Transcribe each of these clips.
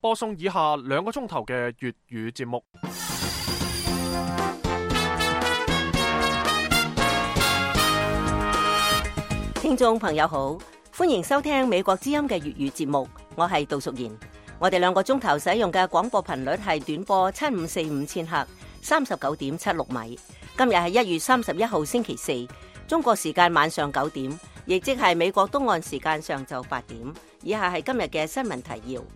播送以下2個鐘頭嘅粵語節目。 聽眾朋友好，歡迎收聽美國之音嘅粵語節目，我係杜淑賢。我哋2個鐘頭使用嘅廣播頻率係短波7545千赫，39.76米。今日係1月31號星期四，中國時間晚上9點，亦即係美國東岸時間上晝8點。以下係今日嘅新聞提要。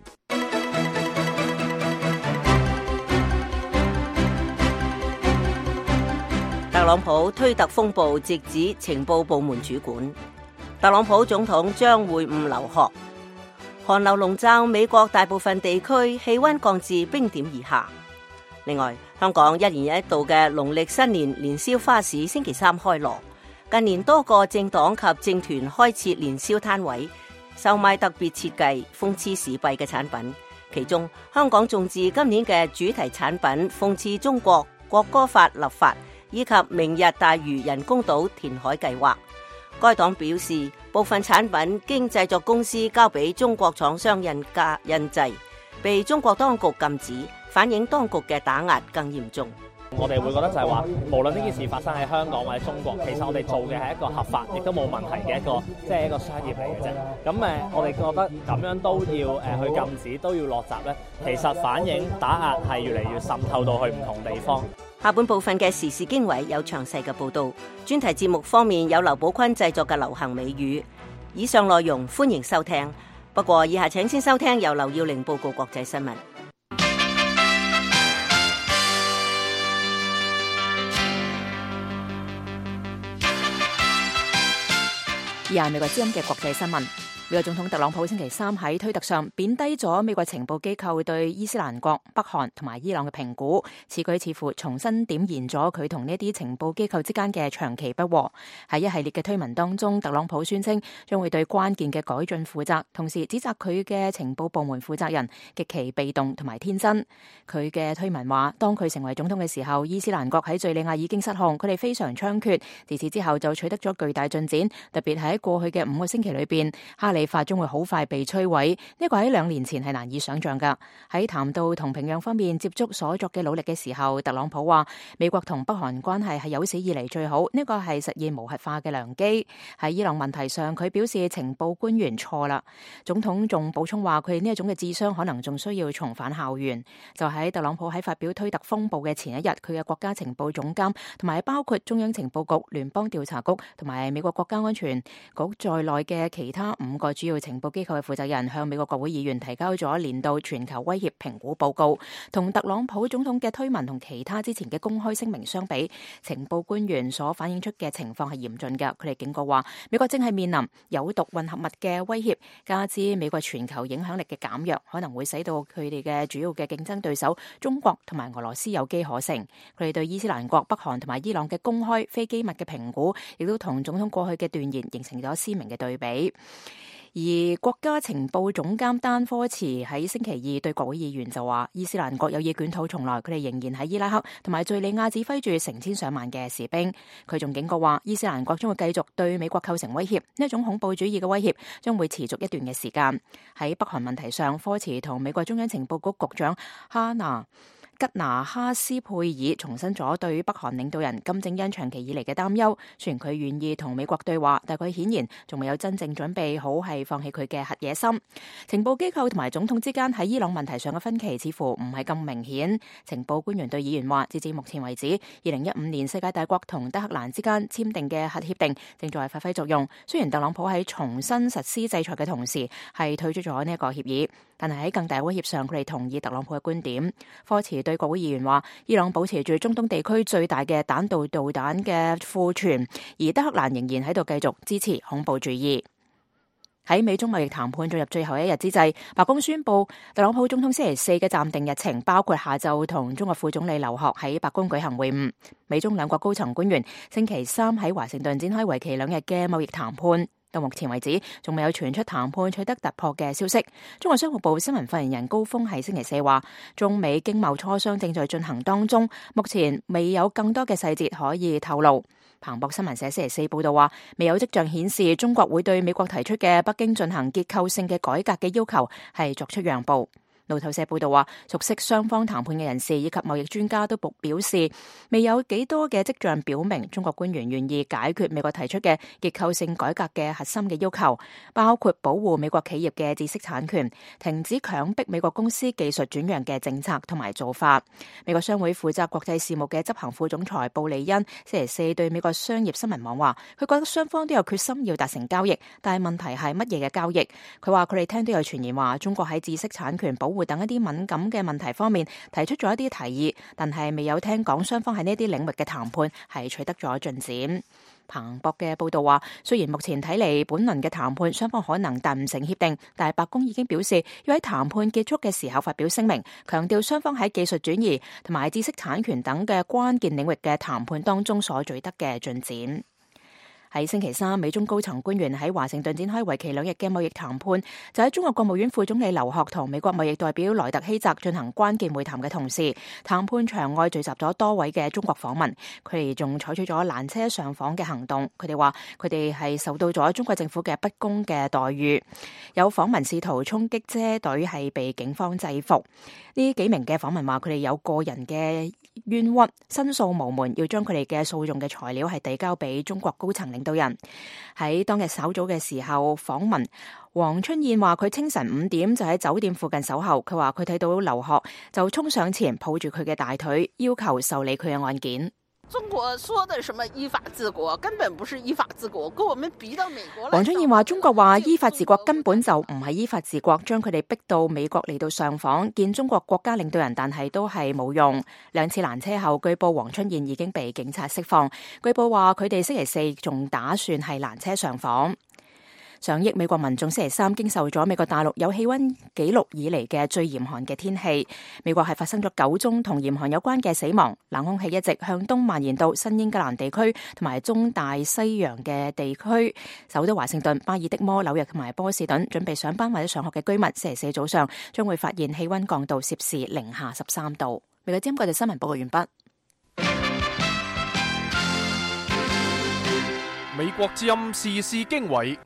特朗普推特風暴直指情報部門主管。特朗普總統將會晤劉鶴。寒流籠罩美國大部分地區，氣溫降至冰點以下。另外，香港1年1度嘅農曆新年年宵花市星期3開鑼。近年多個政黨及政團開設年宵攤位，售賣特別設計、諷刺時弊嘅產品。其中，香港眾志今年嘅主題產品諷刺中國國歌法立法，以及明日大嶼人工島填海計劃。該黨表示，部分產品經製作公司交俾中國廠商印製，被中國當局禁止，反映當局嘅打壓更嚴重。 我哋會覺得就係話，無論呢件事發生喺香港或者中國，其實我哋做嘅係一個合法，亦都冇問題嘅一個商業嚟嘅啫。咁我哋覺得咁樣都要去禁止，都要落閘咧，其實反映打壓係越嚟越滲透到去唔同地方。 下半部分嘅時事經緯有詳細嘅報道，專題節目方面有劉寶坤製作嘅流行美語。以上內容歡迎收聽，不過以下請先收聽由劉耀玲報告國際新聞。 以下美國之音嘅國際新聞。美國總統特朗普星期3喺推特上貶低咗美國情報機構對伊斯蘭國、北韓同埋伊朗嘅評估，此舉似乎重新點燃咗佢同呢啲情報機構之間嘅長期不和。喺一系列嘅推文當中，特朗普宣稱將會對關鍵嘅改進負責，同時指責佢嘅情報部門負責人極其被動同埋天真。佢嘅推文話，當佢成為總統嘅時候，伊斯蘭國喺敘利亞已經失控，佢哋非常猖獗。自此之後就取得咗巨大進展，特別喺過去嘅5個星期裏邊，哈里發將會好快被摧毀，呢個喺2年前係難以想象噶。喺談到同平壤方面接觸所作嘅努力嘅時候，特朗普話美國同北韓關係係有史以嚟最好，呢個係實現無核化嘅良機。喺伊朗問題上，佢表示情報官員錯啦。總統仲補充話佢哋呢一種嘅智商可能仲需要重返校園。就喺特朗普喺發表推特風暴嘅前一日，佢嘅國家情報總監同埋包括中央情報局、聯邦調查局同埋美國國家安全局在內嘅其他5個主要情報機構嘅負責人向美國國會議員提交咗年度全球威脅評估報告。同特朗普總統嘅推文同其他之前嘅公開聲明相比，情報官員所反映出嘅情況係嚴峻嘅。佢哋警告話，美國正係面臨有毒混合物嘅威脅，加之美國全球影響力嘅減弱，可能會使到佢哋嘅主要嘅競爭對手中國同埋俄羅斯有機可乘。佢哋對伊斯蘭國、北韓同埋伊朗嘅公開非機密嘅評估，亦都同總統過去嘅斷言形成咗鮮明嘅對比。而國家情報總監丹科茨喺星期2對國會議員就話，伊斯蘭國有意捲土重來，佢哋仍然喺伊拉克同埋敘利亞指揮住成千上萬嘅士兵。佢仲警告話，伊斯蘭國將會繼續對美國構成威脅，呢一種恐怖主義嘅威脅將會持續一段嘅時間。喺北韓問題上，科茨同美國中央情報局局長吉拿哈斯佩爾重申咗對北韓領導人金正恩長期以嚟嘅擔憂，雖然佢願意同美國對話，但佢顯然仲未有真正準備好係放棄佢嘅核野心。情報機構同埋總統之間喺伊朗問題上嘅分歧似乎唔係咁明顯。情報官員對議員話，截至目前為止，2015年世界大國同德黑蘭之間簽訂嘅核協定正在發揮作用。雖然特朗普喺重新實施制裁嘅同時係退出咗呢一個協議，但係喺更大威脅上，佢哋同意特朗普嘅觀點。科茨對國會議員話，伊朗保持住中東地區最大嘅彈道導彈嘅庫存，而德黑蘭仍然喺度繼續支持恐怖主義。喺美中貿易談判進入最後一日之際，白宮宣布特朗普總統星期4嘅暫定日程包括下晝同中國副總理劉鶴喺白宮舉行會晤。美中兩國高層官員星期3喺華盛頓展開為期2日嘅貿易談判。到目前為止，仲未有傳出談判取得突破嘅消息。中國商務部新聞發言人高峰喺星期4話，中美經貿磋商正在進行當中，目前未有更多嘅細節可以透露。彭博新聞社星期4報道話，未有跡象顯示中國會對美國提出嘅北京進行結構性嘅改革嘅要求係作出讓步。 路透社報道話，熟悉雙方談判嘅人士以及貿易專家都表示，未有幾多嘅跡象表明中國官員願意解決美國提出嘅結構性改革嘅核心嘅要求，包括保護美國企業嘅知識產權、停止強迫美國公司技術轉讓嘅政策同埋做法。美國商會負責國際事務嘅執行副總裁布里恩星期四對美國商業新聞網話，佢覺得雙方都有決心要達成交易，但係問題係乜嘢嘅交易？佢話佢哋聽到有傳言話中國喺知識產權保護等一啲敏感嘅問題方面提出咗一啲提議，但係未有聽講雙方喺呢啲領域嘅談判係取得咗進展。彭博嘅報道話，雖然目前睇嚟本輪嘅談判雙方可能達唔成協定，但係白宮已經表示要喺談判結束嘅時候發表聲明，強調雙方喺技術轉移同埋知識產權等嘅關鍵領域嘅談判當中所取得嘅進展。喺星期三，美中高層官員喺華盛頓展開為期2日嘅貿易談判，就喺中國國務院副總理劉鶴同美國貿易代表萊特希澤進行關鍵會談嘅同時，談判場外聚集咗多位嘅中國訪民，佢哋仲採取咗攔車上訪嘅行動。佢哋話佢哋係受到咗中國政府嘅不公嘅待遇，有訪民試圖衝擊車隊係被警方制服。呢幾名嘅訪民話佢哋有個人嘅冤屈，申訴無門，要將佢哋嘅訴訟嘅材料係遞交俾中國高層領導人。喺當日稍早嘅時候，訪民黃春燕話佢清晨5點就喺酒店附近守候，佢話佢睇到劉鶴就衝上前抱住佢嘅大腿，要求受理佢嘅案件。 中國說的什麼依法治國，根本不是依法治國，跟我們逼到美國。 黃春燕話中國話依法治國根本就唔係依法治國，將佢哋逼到美國嚟到上訪見中國國家領導人，但係都係冇用。2次攔車後，據報黃春燕已經被警察釋放。據報話佢哋星期四仲打算係攔車上訪。上億美國民眾星期三經受咗美國大陸有氣溫紀錄以嚟嘅最嚴寒嘅天氣。美國係發生咗9宗同嚴寒有關嘅死亡。冷空氣一直向東蔓延到新英格蘭地區同埋中大西洋嘅地區。首都華盛頓、巴爾的摩、紐約同埋波士頓準備上班或者上學嘅居民，星期四早上將會發現氣溫降到攝氏零下13度。美國之音國際新聞報告完畢。 美國之音時事經緯。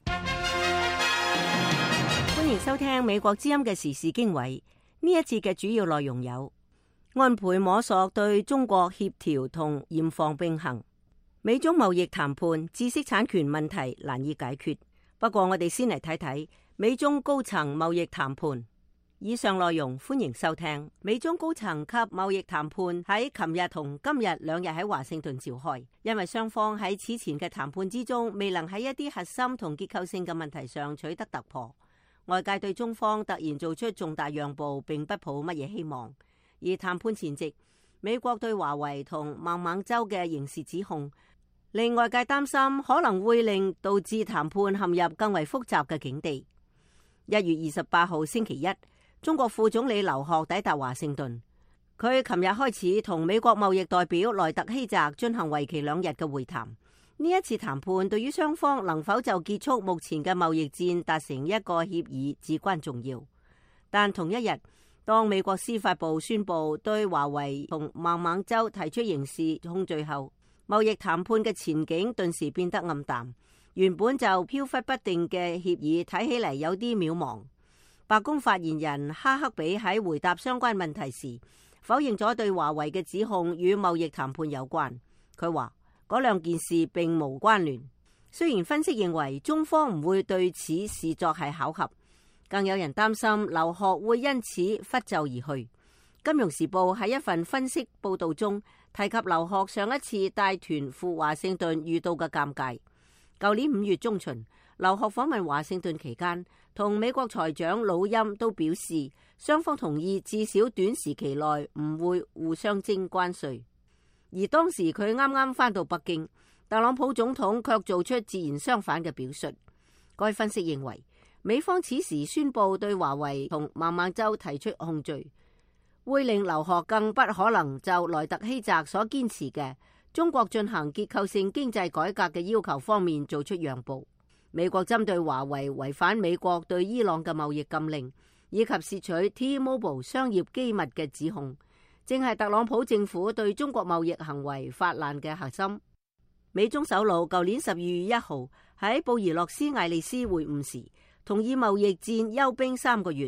歡迎收聽美國之音嘅時事經緯。呢一節嘅主要內容有：安倍摸索對中國協調同嚴防並行；美中貿易談判知識產權問題難以解決。不過我哋先嚟睇睇美中高層貿易談判。以上內容歡迎收聽。美中高層級貿易談判喺琴日同今日2日喺華盛頓召開，因為雙方喺此前嘅談判之中未能喺一啲核心同結構性嘅問題上取得突破。外界對中方突然做出重大讓步並不抱乜嘢希望，而談判前夕，美國對華為同孟晚舟嘅刑事指控，令外界擔心可能會令導致談判陷入更為複雜嘅境地。1月28號星期一，中國副總理劉鶴抵達華盛頓，佢琴日開始同美國貿易代表萊特希澤進行為期2日嘅會談。呢一次談判對於雙方能否就結束目前嘅貿易戰達成一個協議至關重要。但同一日，當美國司法部宣布對華為同孟晚舟提出刑事控罪後，貿易談判嘅前景頓時變得暗淡。原本就飄忽不定嘅協議睇起嚟有啲渺茫。白宮發言人哈克比喺回答相關問題時，否認咗對華為嘅指控與貿易談判有關。佢話嗰兩件事並無關聯。雖然分析認為中方唔會對此視作係巧合，更有人擔心劉鶴會因此拂袖而去。金融時報喺一份分析報道中提及劉鶴上一次帶團赴華盛頓遇到嘅尷尬。舊年5月中旬，劉鶴訪問華盛頓期間，同美國財長魯欽都表示，雙方同意至少短時期內唔會互相徵關稅。而當時佢啱啱返到北京，特朗普總統卻做出截然相反嘅表述。該分析認為，美方此時宣布對華為同孟晚舟提出控罪，會令劉鶴更不可能就萊特希澤所堅持嘅中國進行結構性經濟改革嘅要求方面做出讓步。美國針對華為違反美國對伊朗嘅貿易禁令，以及竊取 T-Mobile 商業機密嘅指控，正係特朗普政府對中國貿易行為發難嘅核心。美中首腦舊年12月1號喺布宜諾斯艾利斯會晤時，同意貿易戰休兵3個月。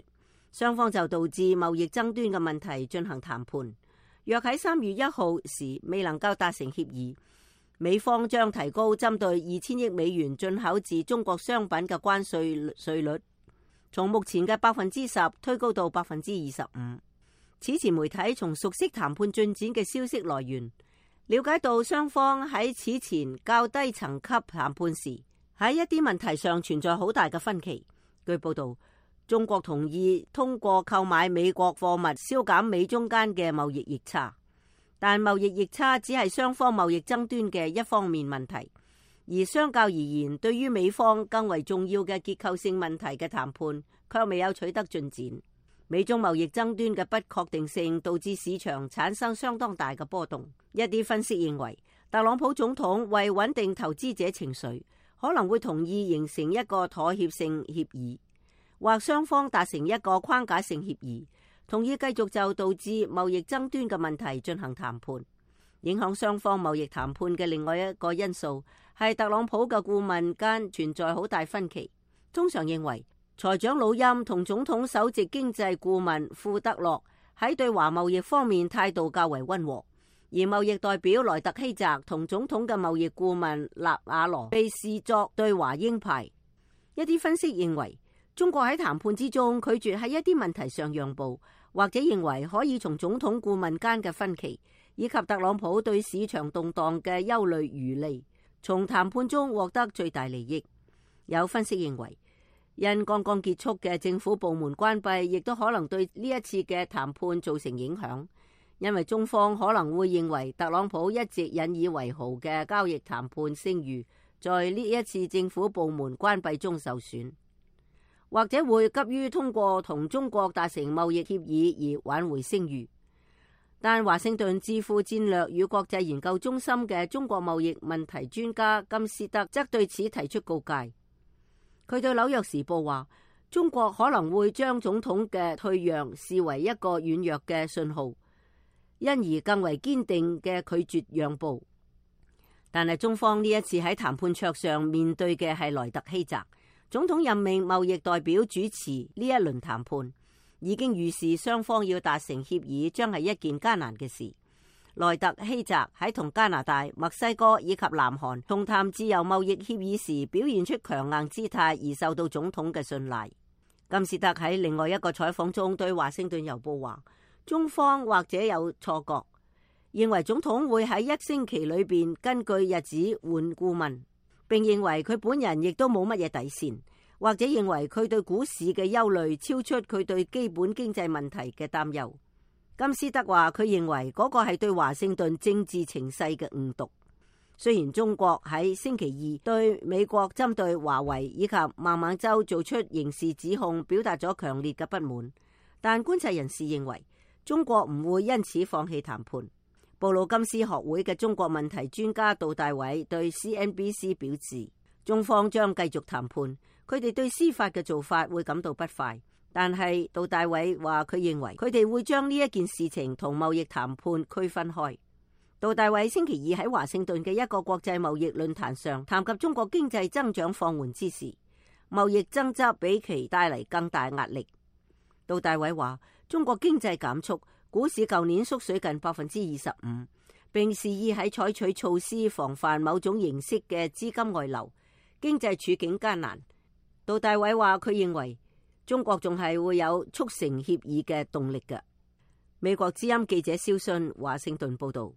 雙方就導致貿易爭端嘅問題進行談判。若喺3月1號時未能夠達成協議，美方將提高針對2000億美元進口自中國商品嘅關稅率，從目前嘅10%推高到25%。此前媒體從熟悉談判進展嘅消息來源了解到，雙方喺此前較低層級談判時，喺一啲問題上存在好大嘅分歧。據報道，中國同意通過購買美國貨物消減美中間嘅貿易逆差，但貿易逆差只係雙方貿易爭端嘅一方面問題，而相較而言，對於美方更為重要嘅結構性問題嘅談判卻未有取得進展。美中貿易爭端嘅不確定性導致市場產生相當大嘅波動。一啲分析認為，特朗普總統為穩定投資者情緒，可能會同意形成一個妥協性協議，或雙方達成一個框架性協議，同意繼續就導致貿易爭端嘅問題進行談判。影響雙方貿易談判嘅另外一個因素係特朗普嘅顧問間存在好大分歧。通常認為，財長魯欽同總統首席經濟顧問庫德洛喺對華貿易方面態度較為溫和，而貿易代表萊特希澤同總統嘅貿易顧問納瓦羅被視作對華鷹派。一啲分析認為，中國喺談判之中拒絕喺一啲問題上讓步，或者認為可以從總統顧問間嘅分歧以及特朗普對市場動盪嘅憂慮餘利，從談判中獲得最大利益。有分析認為，因剛剛結束嘅政府部門關閉，亦都可能對呢一次嘅談判造成影響，因為中方可能會認為特朗普一直引以為豪嘅交易談判聲譽，在呢一次政府部門關閉中受損，或者會急於通過同中國達成貿易協議而挽回聲譽。但華盛頓智庫戰略與國際研究中心嘅中國貿易問題專家金斯德則對此提出告誡。佢對紐約時報話，中國可能會將總統嘅退讓視為一個軟弱嘅信號，因而更為堅定嘅拒絕讓步。但係中方呢一次喺談判桌上面對嘅係萊特希澤總統，任命貿易代表主持呢一輪談判，已經預示雙方要達成協議將係一件艱難嘅事。萊特希澤喺同加拿大、墨西哥以及南韓同談自由貿易協議時表現出強硬姿態，而受到總統嘅信賴。金士德喺另外一個採訪中對華盛頓郵報話，中方或者有錯覺，認為總統會喺1星期裏邊根據日子換顧問，並認為佢本人亦都冇乜嘢底線，或者認為佢對股市嘅憂慮超出佢對基本經濟問題嘅擔憂。金斯德話，佢認為嗰個係對華盛頓政治情勢嘅誤讀。雖然中國喺星期二對美國針對華為以及孟晚舟做出刑事指控表達咗強烈嘅不滿，但觀察人士認為中國唔會因此放棄談判。布魯金斯學會嘅中國問題專家杜大偉對 CNBC 表示，中方將繼續談判，佢哋對司法嘅做法會感到不快。但係杜大偉話，佢認為佢哋會將呢一件事情同貿易談判區分開。杜大偉星期二喺華盛頓嘅一個國際貿易論壇上談及中國經濟增長放緩之時，貿易爭執比其帶嚟更大壓力。杜大偉話，中國經濟減速，股市舊年縮水近25%，並示意喺採取措施防範某種形式嘅資金外流，經濟處境艱難。杜大偉話，佢認為中國仲係會有促成協議嘅動力嘅。美國之音記者蕭信華盛頓報道。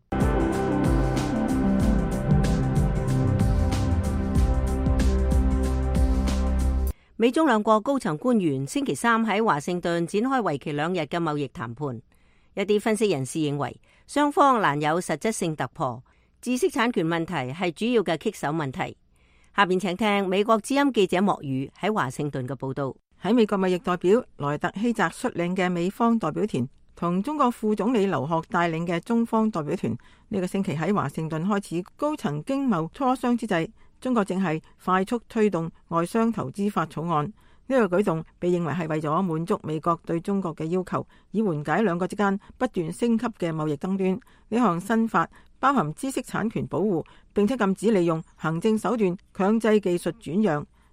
美中兩國高層官員星期三喺華盛頓展開為期2日嘅貿易談判。一啲分析人士認為，雙方難有實質性突破，知識產權問題係主要嘅棘手問題。下邊請聽美國之音記者莫宇喺華盛頓嘅報道。 喺美國貿易代表萊特希澤率領嘅美方代表團同中國副總理劉鶴帶領嘅中方代表團呢個星期喺華盛頓開始高層經貿磋商之際，中國正係快速推動外商投資法草案。呢個舉動被認為係為咗滿足美國對中國嘅要求，以緩解兩國之間不斷升級嘅貿易爭端。呢項新法包含知識產權保護，並且禁止利用行政手段強制技術轉讓。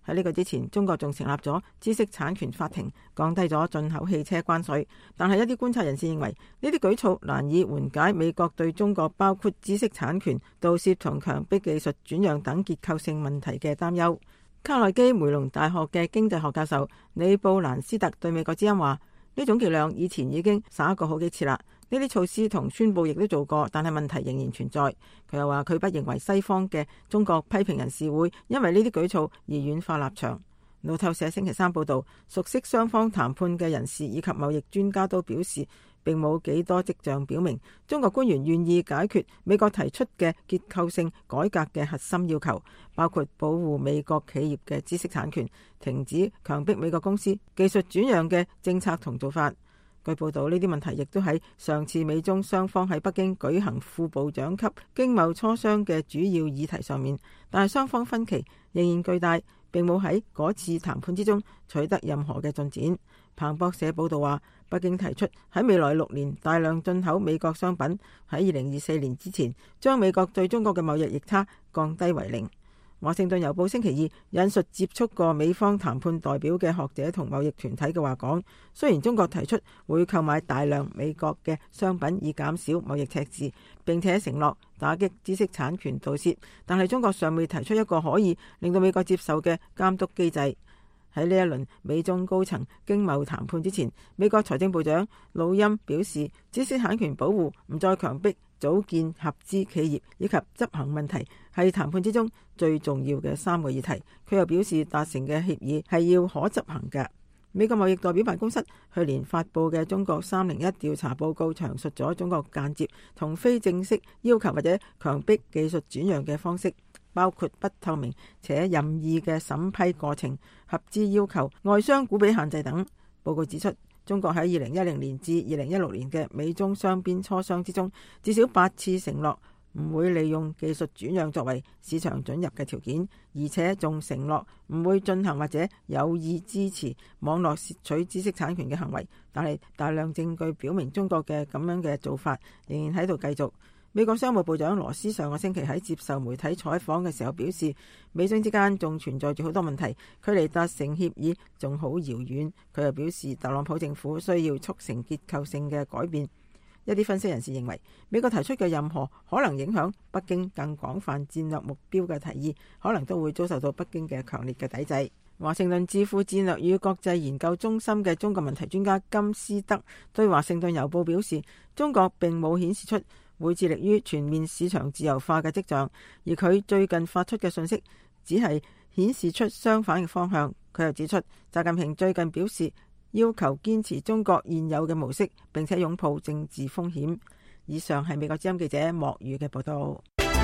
喺呢個之前，中國仲成立咗知識產權法庭，降低咗進口汽車關稅。但係一啲觀察人士認為，呢啲舉措難以緩解美國對中國包括知識產權、盜竊同強迫技術轉讓等結構性問題嘅擔憂。卡內基梅隆大學嘅經濟學教授李布蘭斯特對美國之音話：呢種伎倆以前已經耍過好幾次啦，呢啲措施同宣佈亦都做過，但係問題仍然存在。佢又話佢不認為西方嘅中國批評人士會因為呢啲舉措而軟化立場。路透社星期三報道，熟悉雙方談判嘅人士以及貿易專家都表示，並冇幾多跡象表明中國官員願意解決美國提出嘅結構性改革嘅核心要求，包括保護美國企業嘅知識產權、停止強迫美國公司技術轉讓嘅政策同做法。據報道，呢啲問題亦都喺上次美中雙方喺北京舉行副部長級經貿磋商嘅主要議題上面，但係雙方分歧仍然巨大，並冇喺嗰次談判之中取得任何嘅進展。彭博社報道話，北京提出喺未來6年大量進口美國商品，喺2024年之前將美國對中國嘅貿易逆差降低為0。華盛頓郵報星期二引述接觸過美方談判代表嘅學者同貿易團體嘅話講，雖然中國提出會購買大量美國嘅商品以減少貿易赤字，並且承諾打擊知識產權盜竊，但係中國尚未提出一個可以令到美國接受嘅監督機制。喺呢一輪美中高層經貿談判之前，美國財政部長魯欽表示，知識產權保護唔再強迫組建合資企業以及執行問題係談判之中最重要嘅3個議題。佢又表示，達成嘅協議係要可執行嘅。美國貿易代表辦公室去年發佈嘅中國301調查報告詳述咗中國間接同非正式要求或者強迫技術轉讓嘅方式，包括不透明且任意嘅審批過程、合資要求、外商股比限制等。報告指出，中國喺2010年至2016年嘅美中雙邊磋商之中，至少8次承諾唔會利用技術轉讓作為市場准入嘅條件，而且仲承諾唔會進行或者有意支持網絡竊取知識產權嘅行為。但係大量證據表明，中國嘅咁樣嘅做法仍然喺度繼續。美國商務部長羅斯上個星期喺接受媒體採訪嘅時候表示，美中之間仲存在住好多問題，距離達成協議仲好遙遠。佢又表示，特朗普政府需要促成結構性嘅改變。一啲分析人士認為，美國提出嘅任何可能影響北京更廣泛戰略目標嘅提議，可能都會遭受到北京嘅強烈嘅抵制。華盛頓智庫戰略與國際研究中心嘅中國問題專家金斯德對華盛頓郵報表示，中國並冇顯示出會致力於全面市場自由化嘅跡象，而佢最近發出嘅信息只係顯示出相反嘅方向。佢又指出，習近平最近表示要求堅持中國現有嘅模式，並且擁抱政治風險。以上係美國之音記者莫宇嘅報道。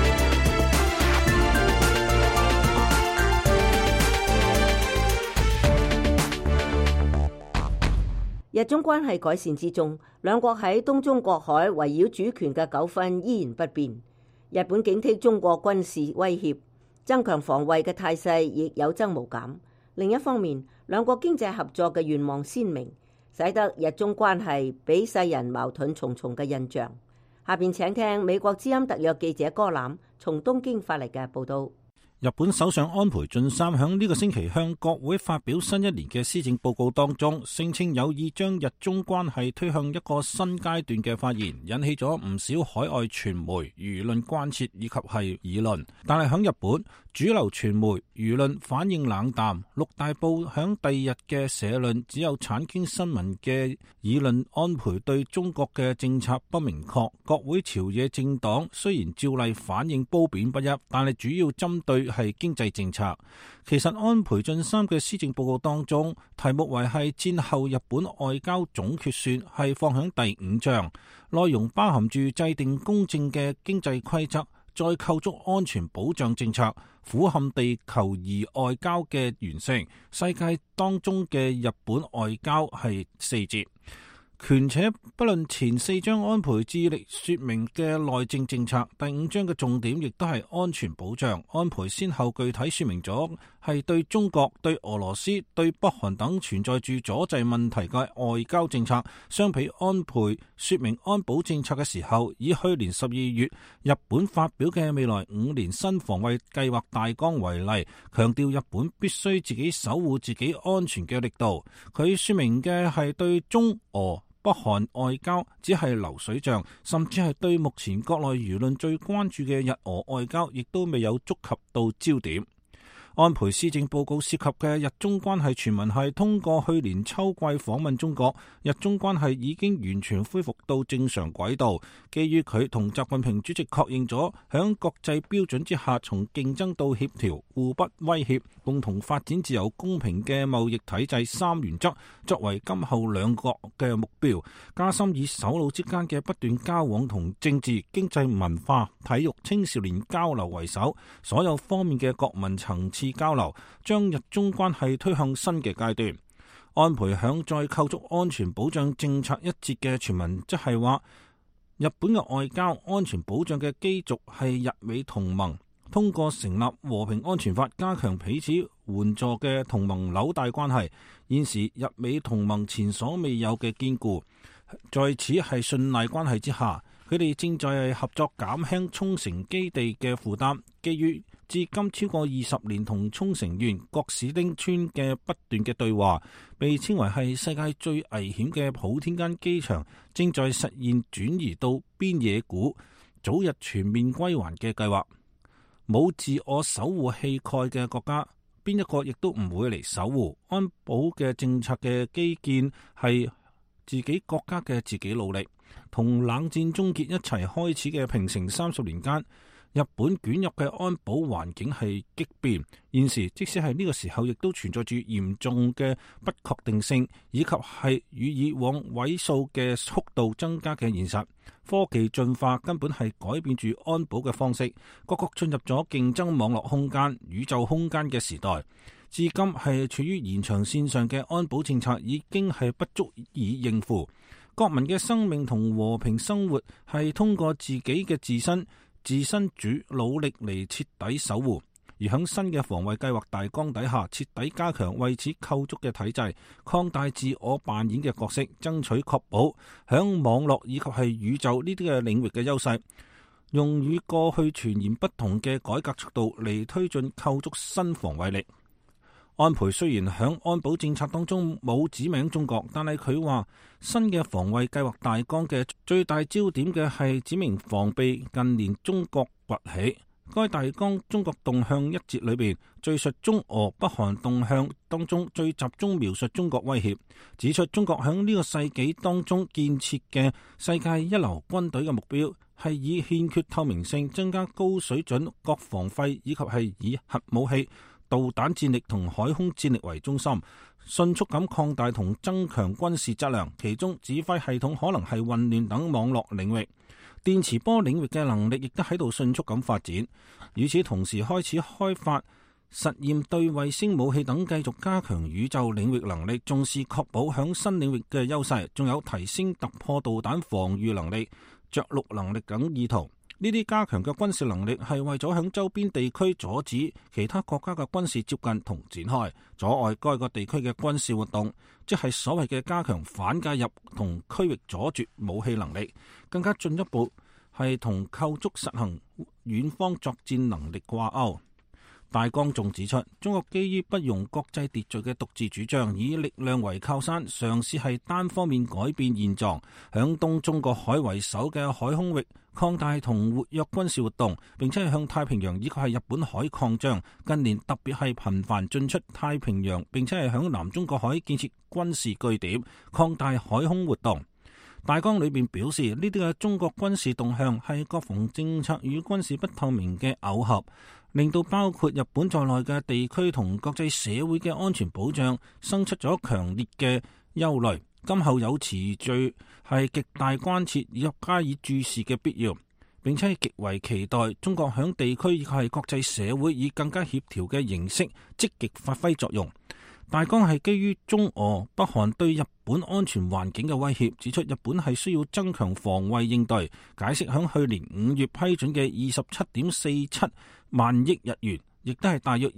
日中關係改善之中，兩國喺東中國海圍繞主權嘅糾紛依然不變。日本警惕中國軍事威脅，增強防衛嘅態勢亦有增無減。另一方面，兩國經濟合作嘅願望鮮明，使得日中關係俾世人矛盾重重嘅印象。下邊請聽美國之音特約記者柯南從東京發嚟嘅報道。 日本首相安倍晉三響呢個星期向國會發表新一年嘅施政報告當中，聲稱有意將日中關係推向一個新階段嘅發言，引起咗唔少海外傳媒輿論關切以及係議論。但係響日本，主流傳媒輿論反應冷淡，六大報響第二日嘅社論只有產經新聞嘅議論安倍對中國嘅政策不明確。國會朝野政黨雖然照例反應褒貶不一，但係主要針對係經濟政策。其實安倍晉三嘅施政報告當中，題目為係戰後日本外交總決算，係放響第5章，內容包含住制定公正嘅經濟規則，再構築安全保障政策，俯瞰地球儀外交嘅完成，世界當中嘅日本外交係4節。 權且不論前4章安倍致力說明嘅內政政策，第5章嘅重點亦都係安全保障。安倍先後具體說明咗係對中國、對俄羅斯、對北韓等存在住阻滯問題嘅外交政策。相比安倍說明安保政策嘅時候，以去年12月日本發表嘅未來5年新防衛計劃大綱為例，強調日本必須自己守護自己安全嘅力度。佢說明嘅係對中俄北韓外交只係流水賬，甚至係對目前國內輿論最關注嘅日俄外交，亦都未有觸及到焦點。安倍施政報告涉及嘅日中關係傳聞係通過去年秋季訪問中國，日中關係已經完全恢復到正常軌道。基於佢同習近平主席確認咗響國際標準之下，從競爭到協調、互不威脅、共同發展自由公平嘅貿易體制3原則作為今後兩國嘅目標，加深以首腦之間嘅不斷交往同政治、經濟、文化、體育、青少年交流為首，所有方面嘅國民層次交流，將日中關係推向新嘅階段。安倍響再構築安全保障政策一節嘅傳聞，即係話日本嘅外交安全保障嘅基軸係日美同盟，通過成立和平安全法，加強彼此援助嘅同盟紐帶關係。現時日美同盟前所未有嘅堅固，在此係信賴關係之下，佢哋正在合作減輕沖繩基地嘅負擔。基於至今超過20年同沖繩縣各市町村嘅不斷嘅對話，被稱為係世界最危險嘅普天間機場，正在實現轉移到邊野古，早日全面歸還嘅計劃。冇自我守護氣概嘅國家，邊一個亦都唔會嚟守護。安保嘅政策嘅基建係自己國家嘅自己努力，同冷戰終結一齊開始嘅平成30年間，日本捲入嘅安保環境係激變，現時即使係呢個時候，亦都存在住嚴重嘅不確定性，以及係與以往位數嘅速度增加嘅現實。科技進化根本係改變住安保嘅方式，各國進入咗競爭網絡空間、宇宙空間嘅時代。至今係處於延長線上嘅安保政策已經係不足以應付。國民嘅生命同和平生活係通過自己嘅自身主努力嚟徹底守護，而喺新嘅防衛計劃大綱底下，徹底加強為此構築嘅體制，擴大自我扮演嘅角色，爭取確保喺網絡以及係宇宙呢啲嘅領域嘅優勢，用與過去全然不同嘅改革速度嚟推進構築新防衛力。安倍雖然喺安保政策當中冇指名中國，但係佢話新嘅防衛計劃大綱嘅最大焦點嘅係指明防備近年中國崛起。該大綱中國動向一節裏邊敘述中俄北韓動向當中最集中描述中國威脅，指出中國喺呢個世紀當中建設嘅世界一流軍隊嘅目標係以欠缺透明性、增加高水準國防費以及係以核武器、導彈戰力同海空戰力為中心，迅速咁擴大同增強軍事質量，其中指揮系統可能係混亂等網絡領域，電磁波領域嘅能力亦都喺度迅速咁發展。與此同時，開始開發實驗對衛星武器等，繼續加強宇宙領域能力，重視確保響新領域嘅優勢，仲有提升突破導彈防禦能力、着陸能力等意圖。呢啲加強嘅軍事能力係為咗響周邊地區阻止其他國家嘅軍事接近同展開，阻礙該個地區嘅軍事活動，即係所謂嘅加強反介入同區域阻絕武器能力，更加進一步係同構築實行遠方作戰能力掛鈎。大綱仲指出，中國基於不容國際秩序嘅獨自主張，以力量為靠山，嘗試係單方面改變現狀，響東中國海為首嘅海空域擴大同活躍軍事活動，並且係向太平洋以及係日本海擴張。近年特別係頻繁進出太平洋，並且係響南中國海建設軍事據點，擴大海空活動。大綱裏邊表示，呢啲嘅中國軍事動向係國防政策與軍事不透明嘅耦合，令到包括日本在內嘅地區同國際社會嘅安全保障生出咗強烈嘅憂慮。今後有持續係極大關切以及加以注視嘅必要，並且係極為期待中國響地區以及係國際社會以更加協調嘅形式積極發揮作用。 大綱係基於中俄、北韓對日本安全環境嘅威脅，指出日本係需要增強防衛應對，解釋響去年5月批准嘅27.47萬億日元，亦都係大約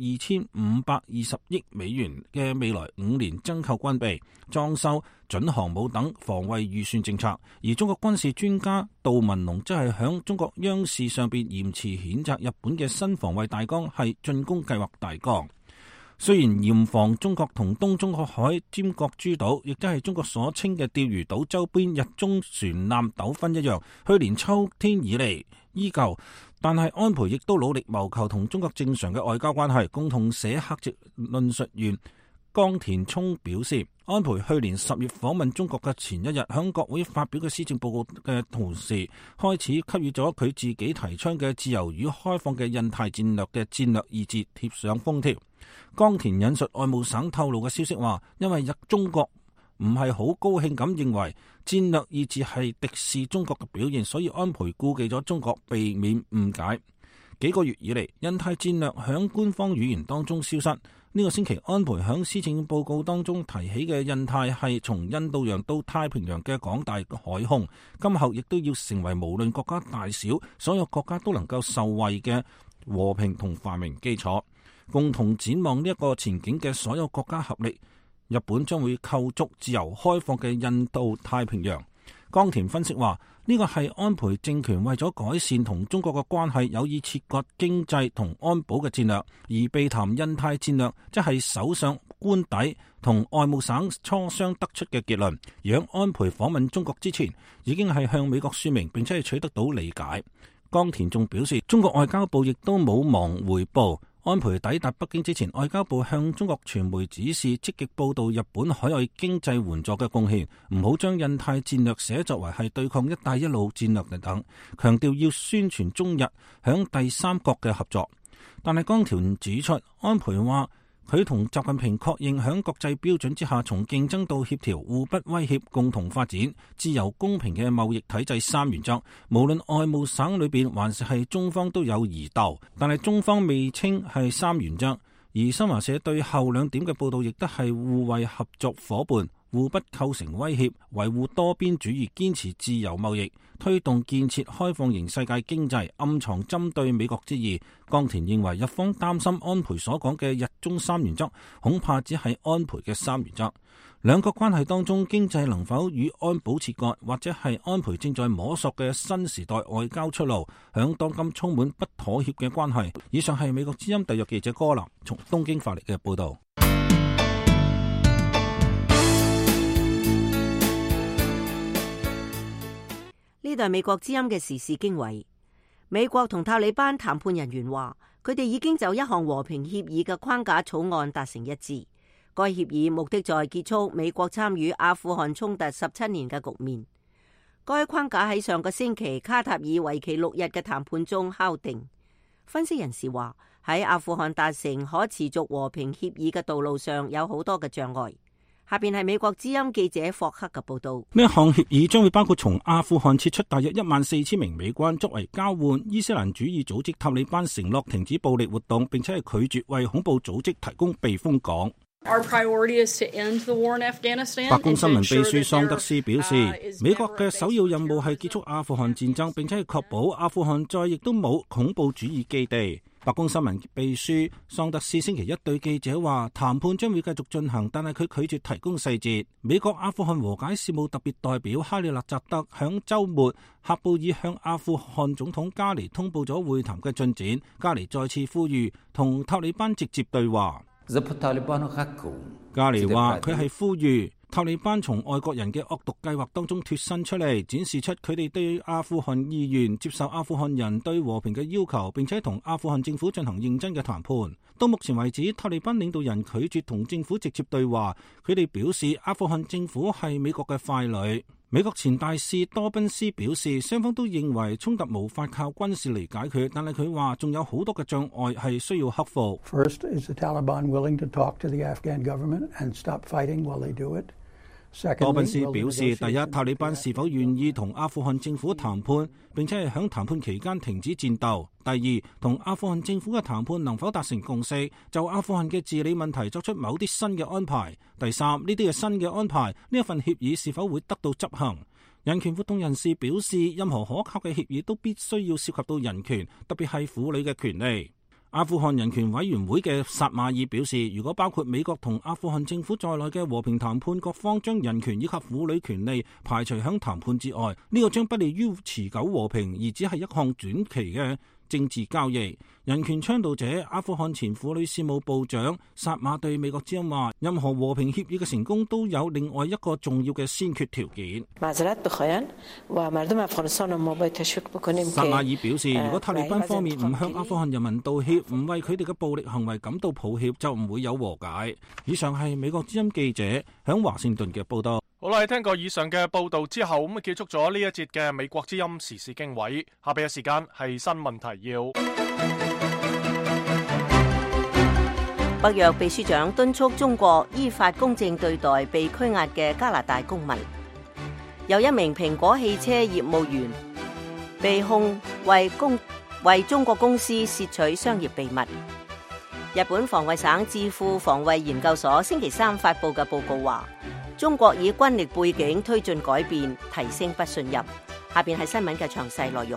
2520億美元嘅未來5年增購軍備、裝修、準航母等防衛預算政策。而中國軍事專家杜文龍則係響中國央視上邊嚴詞譴責日本嘅新防衛大綱係進攻計劃大綱。雖然嚴防中國同東中國海尖閣諸島，亦都係中國所稱嘅釣魚島周邊日中船艦糾紛一樣，去年秋天以嚟依舊，但係安倍亦都努力謀求同中國正常嘅外交關係。共同社客席論述員江田聰表示，安倍去年10月訪問中國嘅前一日，響國會發表嘅施政報告嘅同時，開始給予咗佢自己提倡嘅自由與開放嘅印太戰略嘅戰略意志貼上封條。江田引述外務省透露嘅消息話，因為中國唔係好高興咁認為戰略意志係敵視中國嘅表現，所以安倍顧忌咗中國，避免誤解。幾個月以嚟，印太戰略響官方語言當中消失。呢個星期，安倍響施政報告當中提起嘅印太係從印度洋到太平洋嘅廣大海空，今後亦都要成為無論國家大小，所有國家都能夠受惠嘅和平同繁榮基礎。共同展望呢一個前景嘅所有國家合力，日本將會構築自由開放嘅印度太平洋。江田分析話，呢個係安倍政權為咗改善同中國嘅關係，有意切割經濟同安保嘅戰略，而避談印太戰略，即係首相官邸同外務省磋商得出嘅結論。而喺安倍訪問中國之前，已經係向美國說明，並且係取得到理解。江田仲表示，中國外交部亦都冇忘回報。安倍抵達北京之前，外交部向中國傳媒指示積極報道日本海外經濟援助嘅貢獻，唔好將印太戰略寫作為係對抗一帶一路戰略等，強調要宣傳中日響第三國嘅合作。但係江田指出，安倍話佢同習近平確認響國際標準之下，從競爭到協調、互不威脅、共同發展、自由公平嘅貿易體制三原則，無論外務省裏邊還是係中方都有疑竇，但係中方未稱係三原則。而新華社對後兩點嘅報道亦都係互為合作夥伴，互不構成威脅，維護多邊主義，堅持自由貿易，推動建設開放型世界經濟，暗藏針對美國之意。江田認為日方擔心安倍所講嘅日中三原則，恐怕只係安倍嘅三原則。兩國關係當中，經濟能否與安保切割，或者係安倍正在摸索嘅新時代外交出路，響當今充滿不妥協嘅關係。以上係美國之音特約記者柯林從東京發嚟嘅報道。 呢度係美國之音嘅時事經緯。美國同塔利班談判人員話，佢哋已經就一項和平協議嘅框架草案達成一致。該協議目的在結束美國參與阿富汗衝突17年嘅局面。該框架喺上個星期卡塔爾為期6日嘅談判中敲定。分析人士話，喺阿富汗達成可持續和平協議嘅道路上有好多嘅障礙。下邊係美國之音記者霍克嘅報道。 呢一項協議將會包括從阿富汗撤出大約14000名美軍作為交換。伊斯蘭主義組織塔利班承諾停止暴力活動，並且係拒絕為恐怖組織提供避風港。白宮新聞秘書桑德斯表示，美國嘅首要任務係結束阿富汗戰爭，並且係確保阿富汗再亦都冇恐怖主義基地。白宮新聞秘書桑德斯星期一對記者話，談判將會繼續進行，但係佢拒絕提供細節。美國阿富汗和解事務特別代表哈里勒扎德響週末喀布爾向阿富汗總統加尼通報咗會談嘅進展。加尼再次呼籲同塔利班直接對話。加尼話佢係呼籲塔利班從外國人嘅惡毒計劃當中脫身出嚟，展示出佢哋對阿富汗意願，接受阿富汗人對和平嘅要求，並且同阿富汗政府進行認真嘅談判。到目前為止，塔利班領導人拒絕同政府直接對話，佢哋表示阿富汗政府係美國嘅傀儡。美國前大使多賓斯表示，雙方都認為衝突無法靠軍事嚟解決，但係佢話仲有好多嘅障礙係需要克服。 First, is the Taliban willing to talk to the Afghan government and stop fighting while they do it? 多賓斯表示，第一，塔利班是否願意同阿富汗政府談判，並且係響談判期間停止戰鬥；第二，同阿富汗政府嘅談判能否達成共識，就阿富汗嘅治理問題作出某啲新嘅安排；第三，呢啲嘅新嘅安排，呢一份協議是否會得到執行。人權活動人士表示，任何可靠嘅協議都必須要涉及到人權，特別係婦女嘅權利。阿富汗人權委員會嘅薩馬爾表示，如果包括美國同阿富汗政府在內嘅和平談判各方將人權以及婦女權利排除響談判之外，呢個將不利於持久和平，而只係一項短期嘅政治交易。人權倡導者阿富汗前婦女事務部長薩馬對美國之音話，任何和平協議嘅成功都有另外一個重要嘅先決條件。薩馬爾表示，如果塔利班方面唔向阿富汗人民道歉，唔為佢哋嘅暴力行為感到抱歉，就唔會有和解。以上係美國之音記者響華盛頓嘅報道。 好啦，聽過以上嘅報道之後，咁結束咗呢一節嘅美國之音時事經緯。下邊嘅時間係新聞提要。 北約秘書長敦促中國依法公正對待被拘押嘅加拿大公民。有一名蘋果汽車業務員被控為中國公司竊取商業秘密。日本防衛省智庫防衛研究所星期三發佈嘅報告話，中國以軍力背景推進改變，提升不信任。下邊係新聞嘅詳細內容。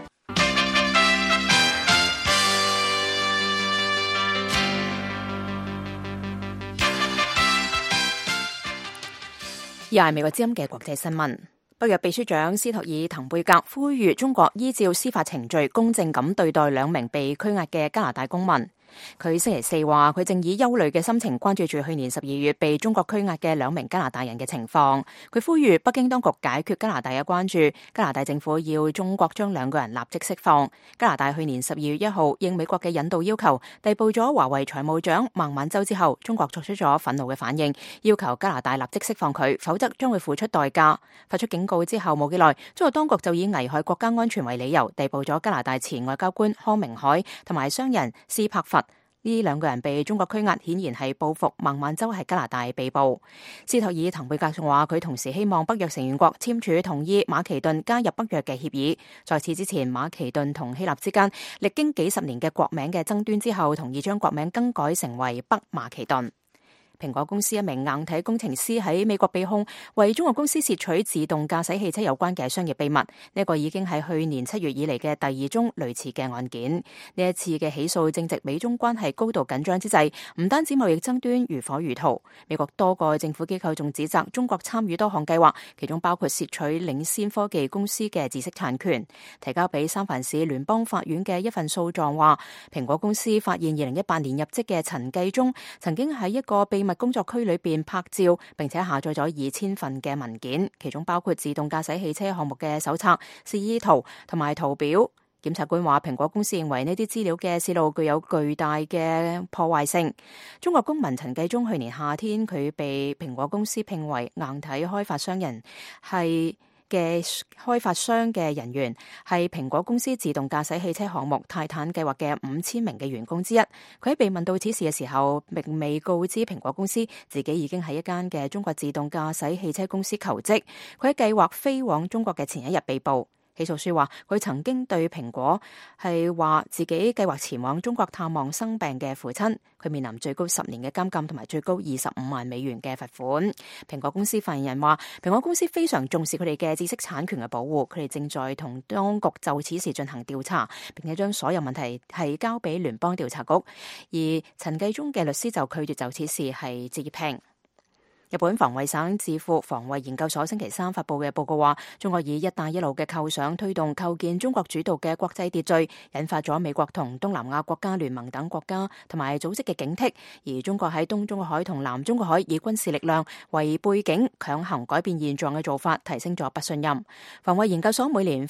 又係美國之音嘅國際新聞。北約秘書長斯托爾滕貝格呼籲中國依照司法程序公正咁對待兩名被拘押嘅加拿大公民。佢星期四話，佢正以憂慮嘅心情關注住去年12月被中國拘押嘅兩名加拿大人嘅情況。佢呼籲北京當局解決加拿大嘅關注，加拿大政府要中國將兩個人立即釋放。加拿大去年12月1號應美國嘅引渡要求，逮捕咗華為財務長孟晚舟之後，中國作出咗憤怒嘅反應，要求加拿大立即釋放佢，否則將會付出代價。發出警告之後冇幾耐，中國當局就以危害國家安全為理由，逮捕咗加拿大前外交官康明凱同埋商人斯柏佛。呢兩個人被中國拘押，顯然係報復孟晚舟喺加拿大被捕。斯托爾滕貝格仲話，佢同時希望北約成員國簽署同意馬其頓加入北約嘅協議。在此之前，馬其頓同希臘之間歷經幾十年嘅國名嘅爭端之後，同意將國名更改成為北馬其頓。蘋果公司一名硬體工程師喺美國被控為中國公司竊取自動駕駛汽車有關嘅商業秘密，呢個已經係去年7月以嚟嘅第二宗類似嘅案件。呢一次嘅起訴正值美中關係高度緊張之際，唔單止貿易爭端如火如荼，美國多個政府機構仲指責中國參與多項計劃，其中包括竊取領先科技公司嘅知識產權。提交俾三藩市聯邦法院嘅一份訴狀話，蘋果公司發現2018年入職嘅陳繼忠曾經喺一個秘密工作區裏邊拍照，並且下載咗2000份嘅文件，其中包括自動駕駛汽車項目嘅手冊、示意圖同埋圖表。檢察官話，蘋果公司認為呢啲資料嘅泄露具有巨大嘅破壞性。中國公民陳繼忠去年夏天，佢被蘋果公司聘為硬體開發商嘅人員，係蘋果公司自動駕駛汽車項目泰坦計劃嘅5000名嘅員工之一。佢喺被問到此事嘅時候，並未告知蘋果公司自己已經喺一間嘅中國自動駕駛汽車公司求職。佢喺計劃飛往中國嘅前一日被捕。起訴書話，佢曾經對蘋果係話自己計劃前往中國探望生病嘅父親。佢面臨最高10年嘅監禁同埋最高25萬美元嘅罰款。蘋果公司發言人話，蘋果公司非常重視佢哋嘅知識產權嘅保護，佢哋正在同當局就此事進行調查，並且將所有問題係交俾聯邦調查局。而陳繼忠嘅律師就拒絕就此事係置評。日本防衛省智庫防衛研究所星期三發佈嘅報告話，中國以一帶一路嘅構想推動構建中國主導嘅國際秩序，引發咗美國同東南亞國家聯盟等國家同埋組織嘅警惕。而中國喺東中國海同南中國海以軍事力量為背景強行改變現狀嘅做法，提升咗不信任。防衛研究所每年發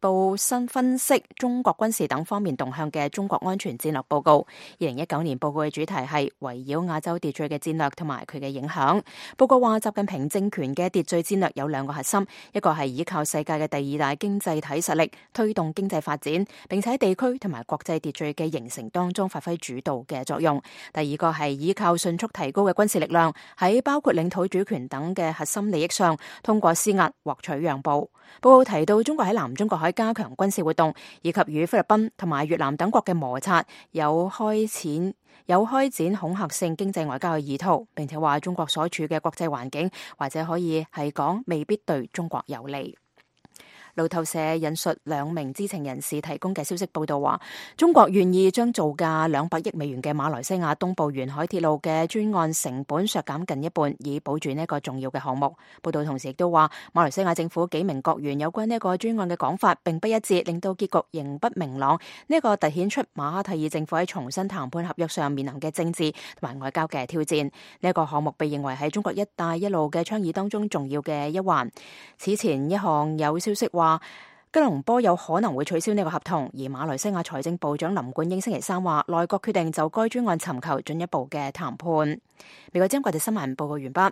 報新分析中國軍事等方面動向嘅中國安全戰略報告。2019年報告嘅主題係圍繞亞洲秩序嘅戰略同埋佢嘅影響。報告話，習近平政權嘅秩序戰略有兩個核心，一個係依靠世界嘅第二大經濟體實力推動經濟發展，並且喺地區同埋國際秩序嘅形成當中發揮主導嘅作用。第二個係依靠迅速提高嘅軍事力量，喺包括領土主權等嘅核心利益上，通過施壓獲取讓步。報告提到，中國喺南中國海加強軍事活動，以及與菲律賓同埋越南等國嘅摩擦，有開展恐嚇性經濟外交嘅意圖，並且話中國所處嘅國際環境或者可以係講未必對中國有利。路透社引述兩名知情人士提供嘅消息報道話，中國願意將造價200億美元嘅馬來西亞東部沿海鐵路嘅專案成本削減近一半，以保住呢一個重要嘅項目。報道同時亦都話，馬來西亞政府幾名國員有關呢一個專案嘅講法並不一致，令到結局仍不明朗。呢一個凸顯出馬哈蒂爾政府喺重新談判合約上面臨嘅政治同埋外交嘅挑戰。呢一個項目被認為喺中國一帶一路嘅倡議當中重要嘅一環。此前一項有消息話，吉隆坡有可能會取消呢個合同，而馬來西亞財政部長林冠英星期三話，內閣決定就該專案尋求進一步嘅談判。美國之音國際新聞報告完畢。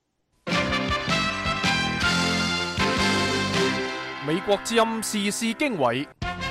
美國之音時事經緯，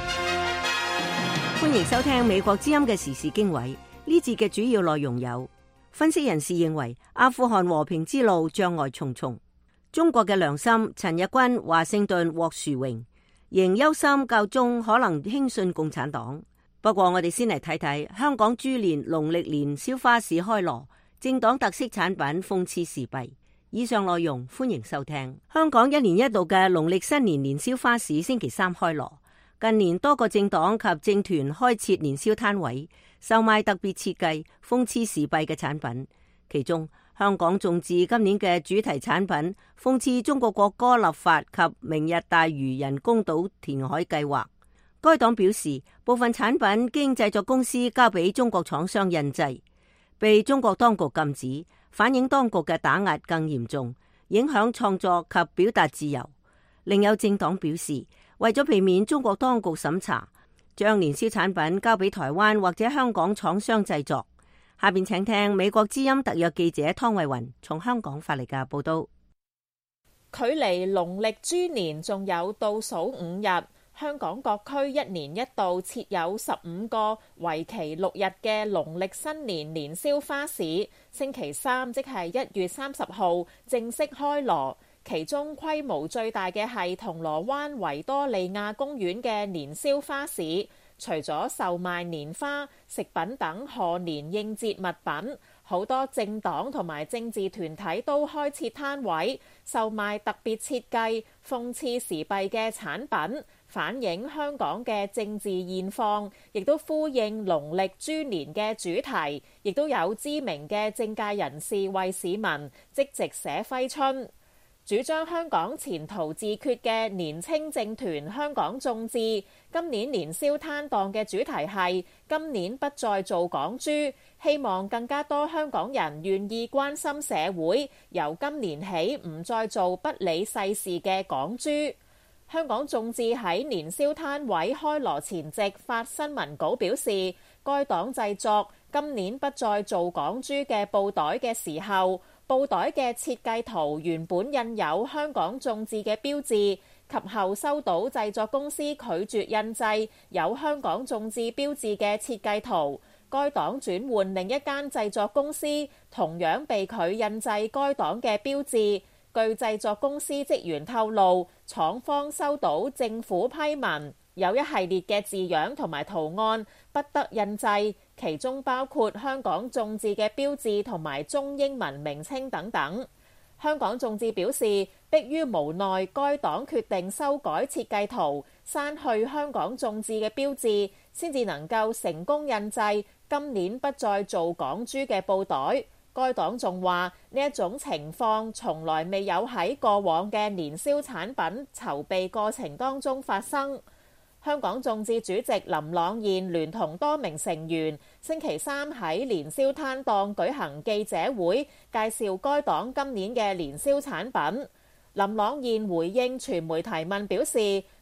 歡迎收聽美國之音嘅時事經緯。呢節嘅主要內容有：分析人士認為阿富汗和平之路障礙重重；中國嘅良心，陳日君華盛頓獲殊榮，仍憂心教宗可能輕信共產黨。不過我哋先嚟睇睇香港豬年農曆年宵花市開鑼，政黨特色產品諷刺時弊。以上內容歡迎收聽。香港一年一度嘅農曆新年年宵花市星期三開鑼，近年多個政黨及政團開設年宵攤位，售賣特別設計諷刺時弊嘅產品。其中香港眾志今年嘅主題產品諷刺中國國歌立法及明日大嶼人工島填海計劃。該黨表示，部分產品經製作公司交俾中國廠商印製，被中國當局禁止，反映當局嘅打壓更嚴重，影響創作及表達自由。另有政黨表示，為咗避免中國當局審查，將年宵產品交俾台灣或者香港廠商製作。下邊請聽美國之音特約記者湯慧雲從香港發嚟嘅報道。 距離農曆豬年仲有倒數5日，香港各區一年一度設有15個為期6日嘅農曆新年年宵花市，星期三即係1月30號正式開鑼。其中規模最大嘅係銅鑼灣維多利亞公園嘅年宵花市，除咗售賣年花、食品等賀年應節物品，好多政黨同埋政治團體都開設攤位，售賣特別設計諷刺時弊嘅產品，反映香港嘅政治現況，亦都呼應農曆豬年嘅主題，亦都有知名嘅政界人士為市民即席寫揮春。主張香港前途自決嘅年青政團香港眾志，今年年宵攤檔嘅主題係今年不再做港豬，希望更加多香港人願意關心社會，由今年起唔再做不理世事嘅港豬。香港眾志喺年宵攤位開鑼前夕發新聞稿表示，該黨製作今年不再做港豬嘅布袋嘅時候，布袋嘅設計圖原本印有香港眾志嘅標誌，及後收到製作公司拒絕印製有香港眾志標誌嘅設計圖，該黨轉換另一間製作公司，同樣被拒印製該黨嘅標誌。據製作公司職員透露，廠方收到政府批文，有一系列嘅字樣同埋圖案不得印製，其中包括香港眾志嘅標誌同埋中英文名稱等等。香港眾志表示，迫於無奈，該黨決定修改設計圖，刪去香港眾志嘅標誌，先至能夠成功印製今年不再做港豬嘅布袋。該黨仲話，呢一種情況從來未有喺過往嘅年宵產品籌備過程當中發生。香港眾志主席林朗彥聯同多名成員星期三喺年宵攤檔舉行記者會，介紹該黨今年嘅年宵產品。林朗彥回應傳媒提問表示，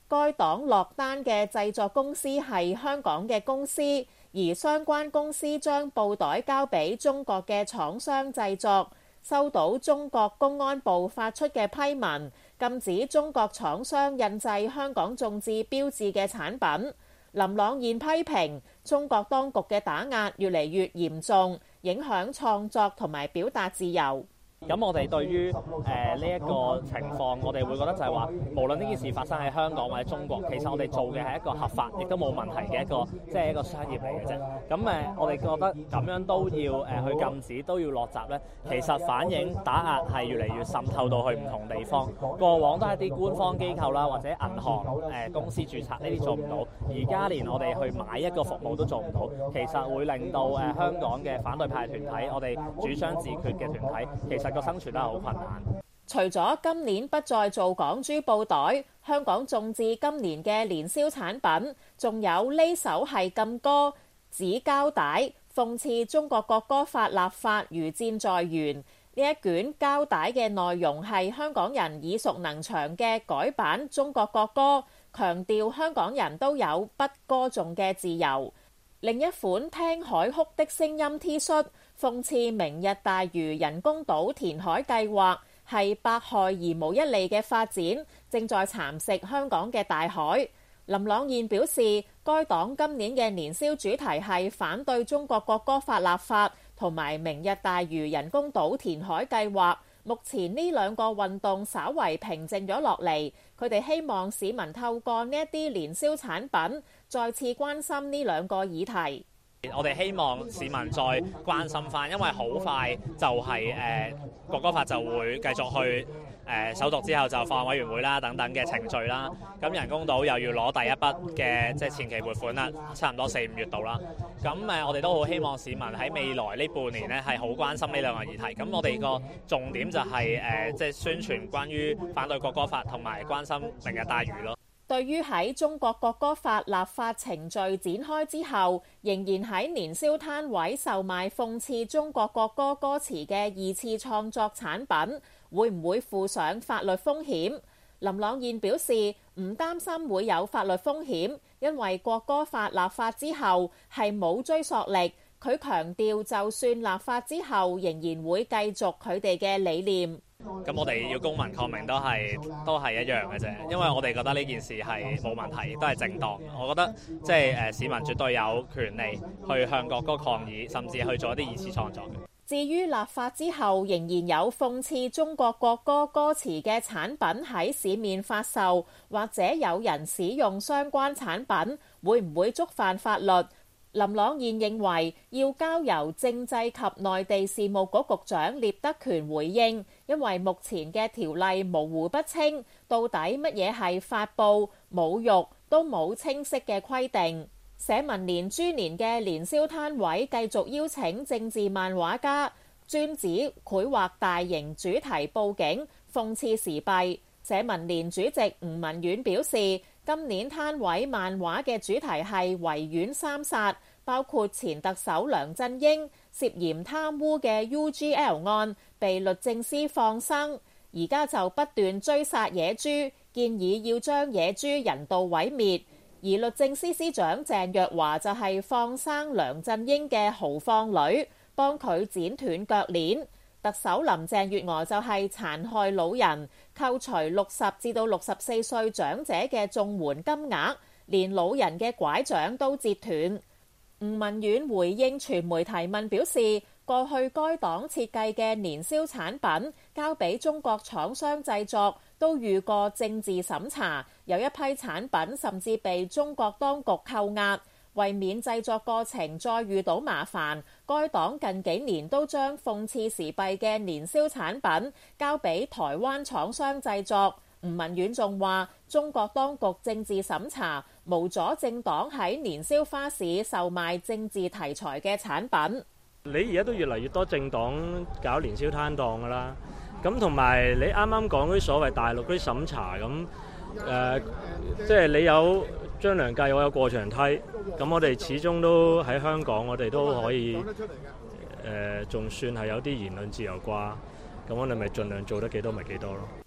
該黨落單嘅製作公司係香港嘅公司，而相關公司將布袋交俾中國嘅廠商製作。收到中國公安部發出嘅批文，禁止中國廠商印製香港眾志標誌嘅產品。林朗彥批評中國當局嘅打壓越嚟越嚴重，影響創作同埋表達自由。 咁我哋對於呢一個情況，我哋會覺得就係話，無論呢件事發生喺香港或者中國，其實我哋做嘅係一個合法，亦都冇問題嘅一個商業嚟嘅啫。咁我哋覺得咁樣都要去禁止，都要落閘呢，其實反映打壓係越嚟越滲透到去唔同地方。過往都係啲官方機構啦，或者銀行公司註冊呢啲做唔到，而家連我哋去買一個服務都做唔到，其實會令到香港嘅反對派團體，我哋主張自決嘅團體，其實個生存都係好困難。 除咗今年不再做港珠布袋，香港眾志今年嘅年銷產品仲有呢首係禁歌、紙膠帶，諷刺中國國歌法立法如箭在弦。呢一卷膠帶嘅內容係香港人耳熟能詳嘅改版中國國歌，強調香港人都有不歌頌嘅自由。另一款聽海哭的聲音 T 恤，諷刺明日大嶼人工島填海計劃係百害而無一利嘅發展，正在蠶食香港嘅大海。林朗彥表示，該黨今年嘅年銷主題係反對中國國歌法立法同埋明日大嶼人工島填海計劃。目前呢兩個運動稍為平靜咗落嚟，佢哋希望市民透過呢一啲年銷產品，再次關心呢兩個議題。 我哋希望市民再關心翻，因為好快就係國歌法就會繼續去首讀之後就法案委員會啦等等嘅程序啦。咁人工島又要攞第一筆嘅即係前期撥款啦，差唔多4、5月度啦。咁我哋都好希望市民喺未來呢半年呢係好關心呢兩個議題。咁我哋個重點就係即係宣傳關於反對國歌法同埋關心明日大嶼咯。 對於喺中國國歌法立法程序展開之後，仍然喺年銷攤位售賣諷刺中國國歌歌詞嘅二次創作產品，會唔會附上法律風險？林朗彥表示唔擔心會有法律風險，因為國歌法立法之後係冇追溯力。佢強調，就算立法之後，仍然會繼續佢哋嘅理念。 咁我哋要公民抗命都係一樣嘅啫，因為我哋覺得呢件事係冇問題，都係正當。我覺得即係市民絕對有權利去向國歌抗議，甚至去做一啲二次創作嘅。 至於立法之後仍然有諷刺中國國歌歌詞嘅產品喺市面發售，或者有人使用相關產品，會唔會觸犯法律？林朗彥認為要交由政制及內地事務局局長聶德權回應，因為目前嘅條例模糊不清，到底乜嘢係發布、侮辱都冇清晰嘅規定。社民連豬年嘅年銷攤位繼續邀請政治漫畫家，專指繪畫大型主題佈景，諷刺時弊。社民連主席吳文遠表示，今年攤位漫畫嘅主題係維園三殺，包括前特首梁振英涉嫌貪污嘅 UGL 案被律政司放生，而家就不斷追殺野豬，建議要將野豬人道毀滅。而律政司司長鄭若驊就係放生梁振英嘅豪放女，幫佢剪斷腳鏈。特首林鄭月娥就係殘害老人，扣除60至到64歲長者嘅綜援金額，連老人嘅拐杖都截斷。吳文遠回應傳媒提問表示，過去該黨設計嘅年銷產品交俾中國廠商製作，都遇過政治審查，有一批產品甚至被中國當局扣押。為免製作過程再遇到麻煩，該黨近幾年都將諷刺時弊嘅年銷產品交俾台灣廠商製作。吳文遠仲話，中國當局政治審查無阻政黨喺年宵花市售賣政治題材嘅產品。 你而家都越嚟越多政黨搞年宵攤檔㗎啦，咁同埋你啱啱講嗰啲所謂大陸嗰啲審查咁，即係你有張良計，我有過牆梯，咁我哋始終都喺香港，我哋都可以仲算係有啲言論自由啩，咁我哋咪盡量做得幾多咪幾多咯。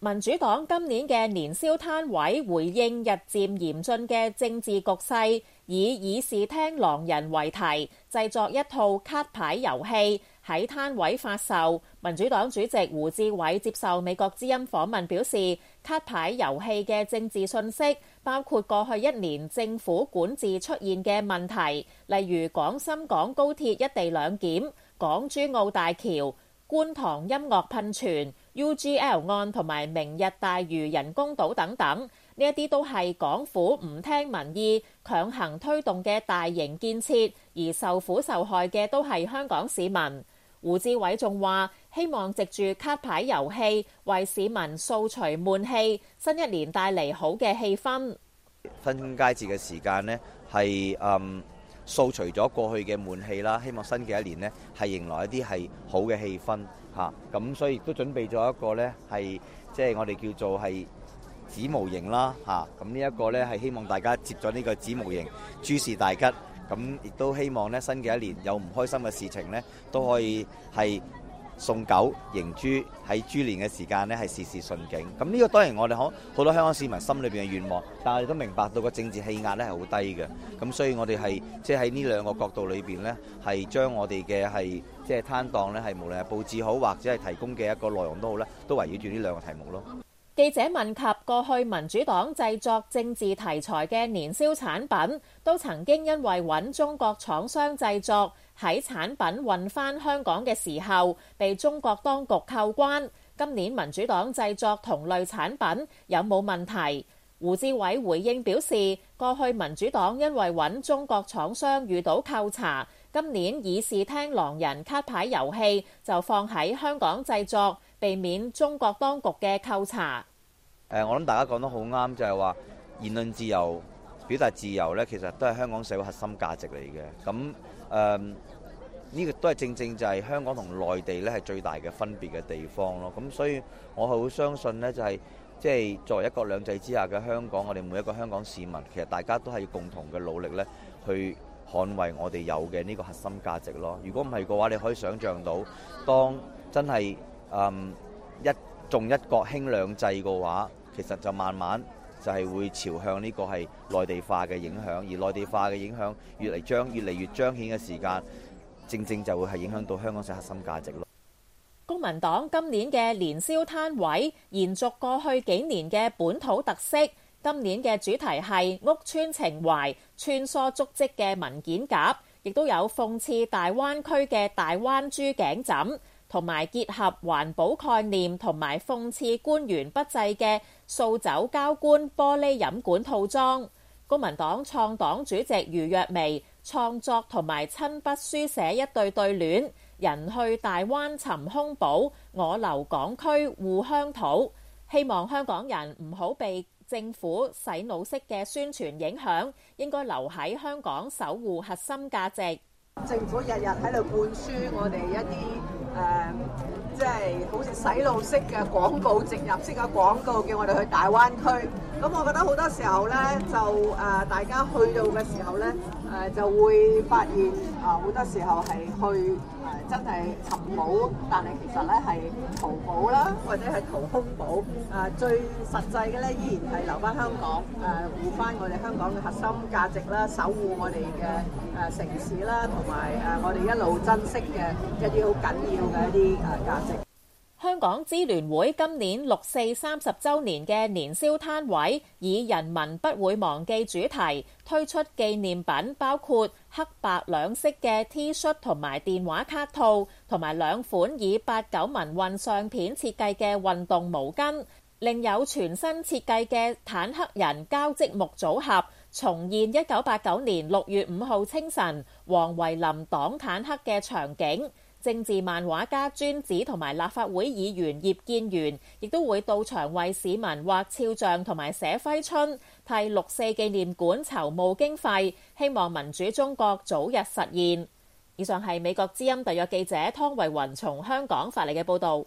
民主黨今年嘅年宵攤位回應日漸嚴峻嘅政治局勢，以議事廳狼人為題，製作一套卡牌遊戲喺攤位發售。民主黨主席胡志偉接受美國之音訪問表示，卡牌遊戲嘅政治訊息包括過去一年政府管治出現嘅問題，例如廣深港高鐵一地兩檢、港珠澳大橋、觀塘音樂噴泉、UGL 案同埋明日大嶼人工島等等，呢一啲都係港府唔聽民意強行推動嘅大型建設，而受苦受害嘅都係香港市民。胡志偉仲話，希望藉住卡牌遊戲為市民掃除悶氣，新一年帶嚟好嘅氣氛。 分春佳節嘅時間呢，係掃除咗過去嘅悶氣啦，希望新嘅一年呢係迎來一啲係好嘅氣氛嚇，咁所以亦都準備咗一個呢係即係我哋叫做係紙模型啦嚇，咁呢一個呢係希望大家接咗呢個紙模型，諸事大吉，咁亦都希望呢新嘅一年有唔開心嘅事情呢都可以係送狗迎豬，喺豬年嘅時間呢係事事順境。咁呢個當然我哋好多香港市民心裏邊嘅願望，但係我哋都明白到個政治氣壓呢係好低嘅。咁所以我哋係即係喺呢兩個角度裏邊呢，係將我哋嘅係即係攤檔呢，係無論係佈置好或者係提供嘅一個內容都好呢，都圍繞住呢兩個題目咯。 記者問及過去民主黨製作政治題材嘅年宵產品，都曾經因為揾中國廠商製作，喺產品運返香港嘅時候被中國當局扣關。今年民主黨製作同類產品有冇問題？胡志偉回應表示，過去民主黨因為揾中國廠商遇到扣查，今年議事廳狼人卡牌遊戲就放喺香港製作，避免中國當局嘅扣查。 我諗大家講得好啱，就係話言論自由、表達自由呢，其實都係香港社會核心價值嚟嘅。咁呢個都係正正就係香港同內地呢係最大嘅分別嘅地方咯。咁所以我係好相信呢，就係即係作為一國兩制之下嘅香港，我哋每一個香港市民，其實大家都係要共同嘅努力呢，去捍衛我哋有嘅呢個核心價值咯。如果唔係嘅話，你可以想像到，當真係一重一國輕兩制嘅話，其實就慢慢就係會朝向呢個係內地化嘅影響，而內地化嘅影響越嚟越彰顯嘅時間，正正就會係影響到香港嘅核心價值咯。 公民黨今年嘅年宵攤位延續過去幾年嘅本土特色，今年嘅主題係屋邨情懷，穿梭足跡嘅文件夾，亦都有諷刺大灣區嘅大灣豬頸枕，同埋結合環保概念同埋諷刺官員不濟嘅掃走膠罐玻璃飲管套裝。公民黨創黨主席余若薇創作同埋親筆書寫一對對聯，人去大灣尋兇寶，我留港區護鄉土，希望香港人唔好被政府洗腦式嘅宣傳影響，應該留喺香港守護核心價值。 政府日日喺度灌輸我哋一啲即係好似洗腦式嘅廣告、植入式嘅廣告，叫我哋去大灣區。咁我覺得好多時候呢，就大家去到嘅時候呢，就會發現好多時候係去真係尋寶，但係其實呢係淘寶啦，或者係淘空寶。最實際嘅呢，依然係留翻香港，護翻我哋香港嘅核心價值啦，守護我哋嘅城市啦，同埋我哋一路珍惜嘅一啲好緊要嘅一啲價值。 香港支聯會今年六四30週年嘅年宵攤位，以人民不會忘記主題推出紀念品，包括黑白兩色嘅 T 恤同埋電話卡套，同埋2款以8-9民運相片設計嘅運動毛巾，另有全新設計嘅坦克人膠積木組合，重現1989年6月5號清晨黃維林擋坦克嘅場景。政治漫畫家尊子同埋立法會議員葉建源亦都會到場為市民畫肖像同埋寫揮春，替6四紀念館籌募經費，希望民主中國早日實現。以上係美國之音特約記者湯慧雲從香港發嚟嘅報導。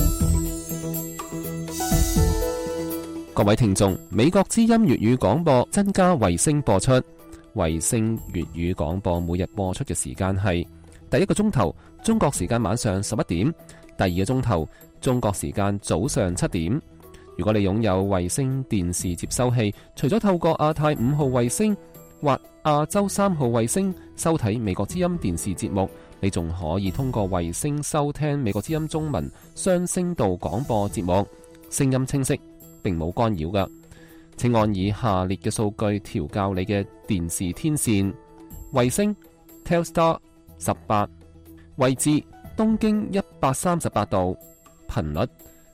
各位聽眾，美國之音粵語廣播增加衛星播出，衛星粵語廣播每日播出嘅時間係第一個鐘頭中國時間晚上11點，第二個鐘頭中國時間早上7點。 如果你擁有衛星電視接收器，除咗透過亞太5號衛星或亞洲3號衛星收睇美國之音電視節目，你仲可以通過衛星收聽美國之音中文雙聲道廣播節目，聲音清晰，並冇干擾㗎。請按以下列嘅數據調校你嘅電視天線：衛星 Telstar 18，位置東經138度，頻率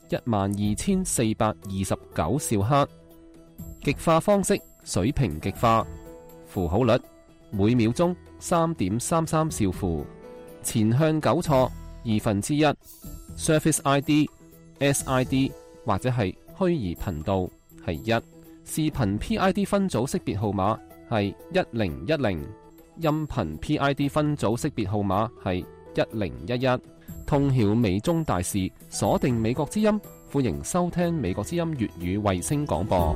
12429兆赫，極化方式水平極化，符號率每秒鐘3.33兆符，前向糾錯1/2， Surface ID、SID 或者係虛擬頻道係1，視頻 PID 分組識別號碼係1010，音頻 PID 分組識別號碼係1011。通曉美中大事，鎖定美國之音，歡迎收聽美國之音粵語衛星廣播。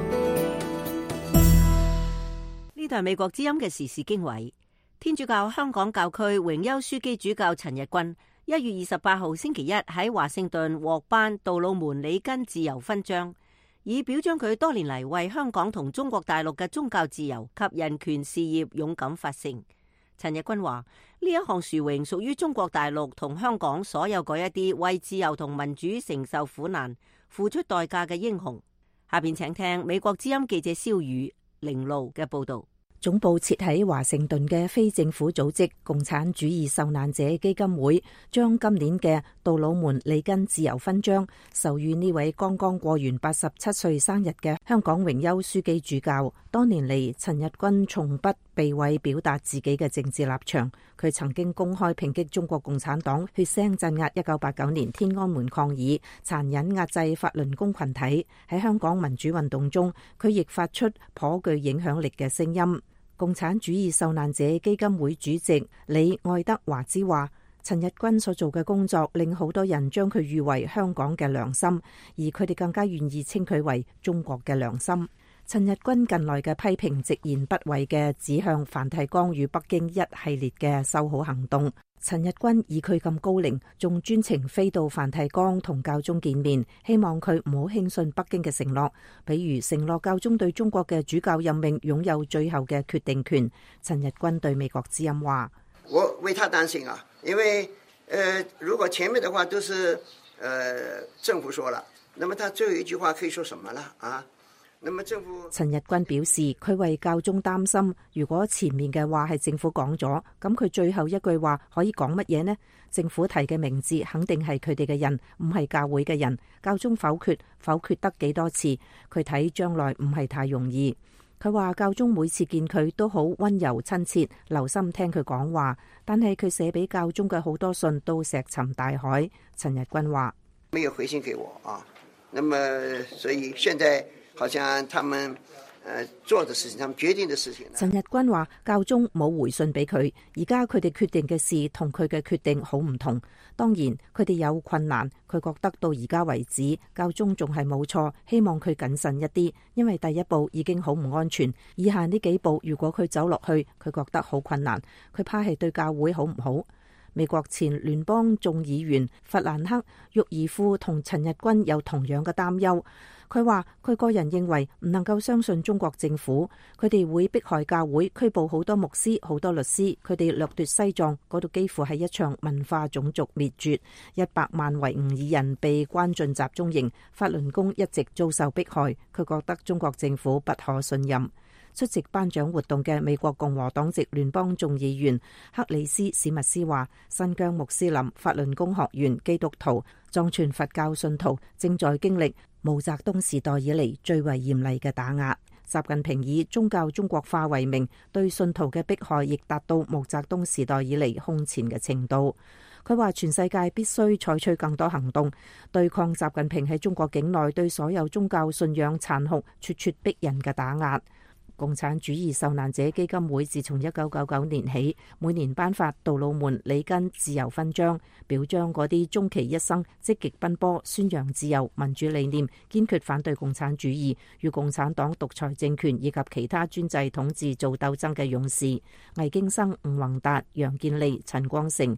呢度係美國之音嘅時事經緯。天主教香港教區榮休樞機主教陳日君1月28號星期一喺華盛頓獲頒杜魯門里根自由勳章，以表彰佢多年嚟為香港同中國大陸嘅宗教自由及人權事業勇敢發聲。陳日君話：呢一項殊榮屬於中國大陸同香港所有嗰一啲為自由同民主承受苦難、付出代價嘅英雄。下邊請聽美國之音記者蕭宇玲路嘅報道。 總部設喺華盛頓嘅非政府組織共產主義受難者基金會將今年嘅杜魯門里根自由勳章授予呢位剛剛過完87歲生日嘅香港榮休樞機主教。多年嚟，陳日君從不避諱表達自己嘅政治立場。佢曾經公開抨擊中國共產黨血腥鎮壓1989年天安門抗議，殘忍壓制法輪功群體。喺香港民主運動中，佢亦發出頗具影響力嘅聲音。共產主義受難者基金會主席李愛德華茲話：陳日君所做嘅工作令好多人將佢譽為香港嘅良心，而佢哋更加願意稱佢為中國嘅良心。陳日君近來嘅批評直言不諱嘅指向梵蒂岡與北京一系列嘅修好行動。陳日君以佢咁高齡，仲專程飛到梵蒂岡同教宗見面，希望佢唔好輕信北京嘅承諾，比如承諾教宗對中國嘅主教任命擁有最後嘅決定權。陳日君對美國之音話： 我為他擔心啊，因為如果前面的話都是政府說了，那麼他最後一句話可以說什麼了啊？ 陳日君表示，佢為教宗擔心，如果前面嘅話係政府講咗，咁佢最後一句話可以講乜嘢呢？政府提嘅名字肯定係佢哋嘅人，唔係教會嘅人。教宗否決得幾多次，佢睇將來唔係太容易。佢話教宗每次見佢都好溫柔親切，留心聽佢講話，但係佢寫俾教宗嘅好多信都石沉大海。陳日君話： 沒有回信給我啊，那麼所以現在好像他們做的事情，他們決定的事情。 陳日君話教宗冇回信俾佢，而家佢哋決定嘅事同佢嘅決定好唔同。當然佢哋有困難，佢覺得到而家為止教宗仲係冇錯，希望佢謹慎一啲，因為第一步已經好唔安全。以下呢幾步如果佢走落去，佢覺得好困難，佢怕係對教會好唔好。美國前聯邦眾議員弗蘭克·沃爾夫同陳日君有同樣嘅擔憂。佢話佢個人認為唔能夠相信中國政府，佢哋會迫害教會，拘捕好多牧師、好多律師，佢哋掠奪西藏，嗰度幾乎係一場文化種族滅絕，100萬維吾爾人被關進集中營，法輪功一直遭受迫害，佢覺得中國政府不可信任。出席頒獎活動嘅美國共和黨籍聯邦眾議員克里斯史密斯話：新疆穆斯林、法輪功學員、基督徒、藏傳佛教信徒正在經歷毛澤東時代以嚟最為嚴厲嘅打壓。習近平以宗教中國化為名，對信徒嘅迫害亦達到毛澤東時代以嚟空前嘅程度。佢話全世界必須採取更多行動，對抗習近平喺中國境內對所有宗教信仰殘酷、咄咄逼人嘅打壓。共產主義受難者基金會自從1999年起，每年頒發杜魯門里根自由勳章，表彰嗰啲終其一生積極奔波、宣揚自由民主理念、堅決反對共產主義與共產黨獨裁政權以及其他專制統治做鬥爭嘅勇士。魏京生、吳宏達、楊建利、陳光誠。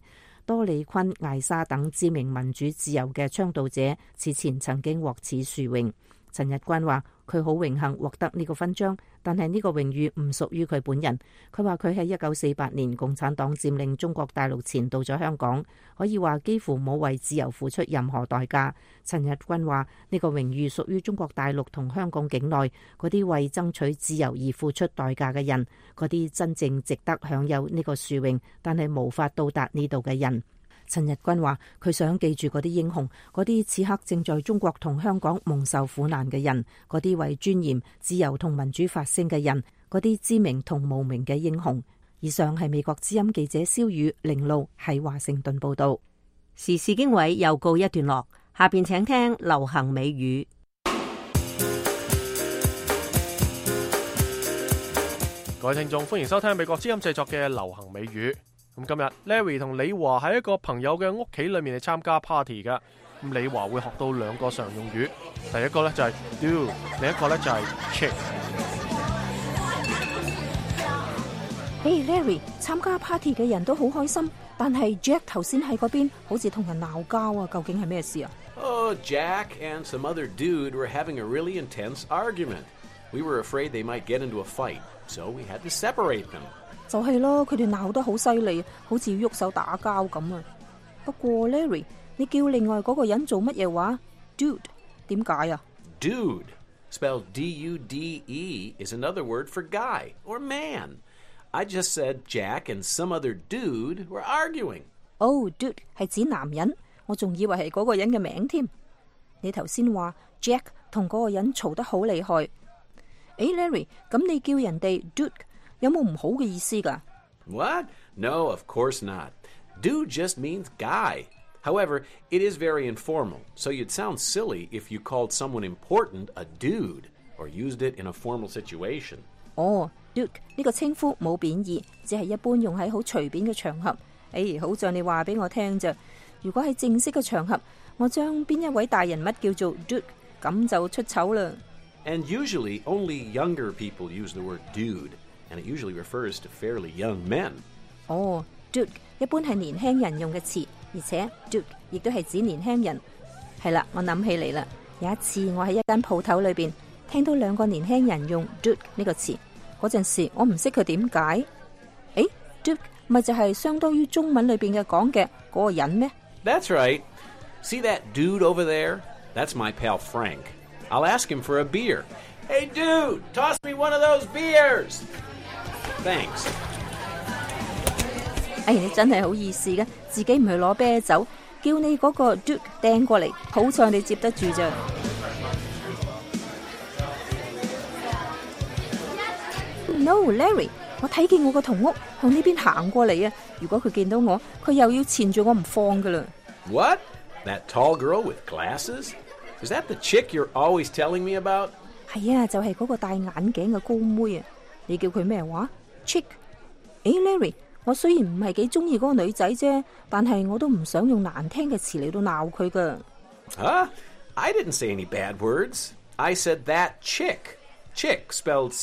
多利昆、艾莎等知名民主自由嘅倡導者，此前曾經獲此殊榮。陳日君話佢好榮幸獲得呢個勳章，但係呢個榮譽唔屬於佢本人。佢話佢喺1948年共產黨佔領中國大陸前到咗香港，可以話幾乎冇為自由付出任何代價。陳日君話呢個榮譽屬於中國大陸同香港境內嗰啲為爭取自由而付出代價嘅人，嗰啲真正值得享有呢個殊榮但係無法到達呢度嘅人。陳日君話佢想記住嗰啲英雄，嗰啲此刻正在中國同香港蒙受苦難嘅人，嗰啲為尊嚴、自由同民主發聲嘅人，嗰啲知名同無名嘅英雄。以上係美國之音記者蕭宇玲路喺華盛頓報道。 時事經緯又告一段落，下邊請聽流行美語。 各位聽眾，歡迎收聽美國之音製作嘅流行美語。咁今日 Larry 同李華喺一個朋友嘅屋企裏面嚟參加 party 噶。咁李華會學到兩個常用語，第一個咧就係 dude， 另一個咧就係 chick。 Hey Larry， 參加 party 嘅人都好開心，但係 Jack 頭先喺嗰邊好似同人鬧交啊，究竟係咩事啊 ？Oh, Jack and some other dude were having a really intense argument. We were afraid they might get into a fight, so we had to separate them. 就係咯，佢哋鬧得好犀利，好似喐手打交咁啊。不過 Larry， 你叫另外嗰個人做乜嘢話 ？Dude， 點解啊 ？Dude, spelled D-U-D-E, is another word for guy or man. I just said Jack and some other dude were arguing. Oh, dude 係指男人，我仲以為係嗰個人嘅名添。你頭先話 Jack 同嗰個人嘈得好厲害。誒 Larry， 咁你叫人哋 dude有冇唔好嘅意思㗎？ What? No, of course not. Dude just means guy. However, it is very informal, so you'd sound silly if you called someone important a dude or used it in a formal situation. 哦 ，dude 呢個稱呼冇貶義，只係一般用喺好隨便嘅場合。好像你話俾我聽啫。如果喺正式嘅場合，我將邊一位大人物叫做 dude， 咁就出醜啦。 And usually only younger people use the word dude, and it usually refers to fairly young men. 哦 ，dude 一般係年輕人用嘅詞，而且 dude 亦都係指年輕人。係啦，我諗起嚟啦，有一次我喺一間鋪頭裏邊聽到兩個年輕人用 dude 呢個詞，嗰陣時我唔識佢點解。dude 咪就係相當於中文裏邊嘅講嘅嗰個人咩？ That's right. See that dude over there? That's my pal Frank. I'll ask him for a beer. Hey, dude, toss me one of those beers. Thanks. 你真係好意思嘅，自己唔去攞啤酒，叫你嗰個 dude 掟過嚟，好彩你接得住咋。No, Larry， 我睇見我個同屋向呢邊行過嚟啊！如果佢見到我，佢又要纏住我唔放噶啦。 What? That tall girl with glasses? Is that the chick you're always telling me about? 係啊，就係嗰個戴眼鏡嘅高妹啊！你叫佢咩話 ？Chick？ Larry， 我雖然唔係幾中意嗰個女仔啫，但係我都唔想用難聽嘅詞嚟到鬧佢噶。 Huh? I didn't say any bad words. I said that chick. Chick, spelled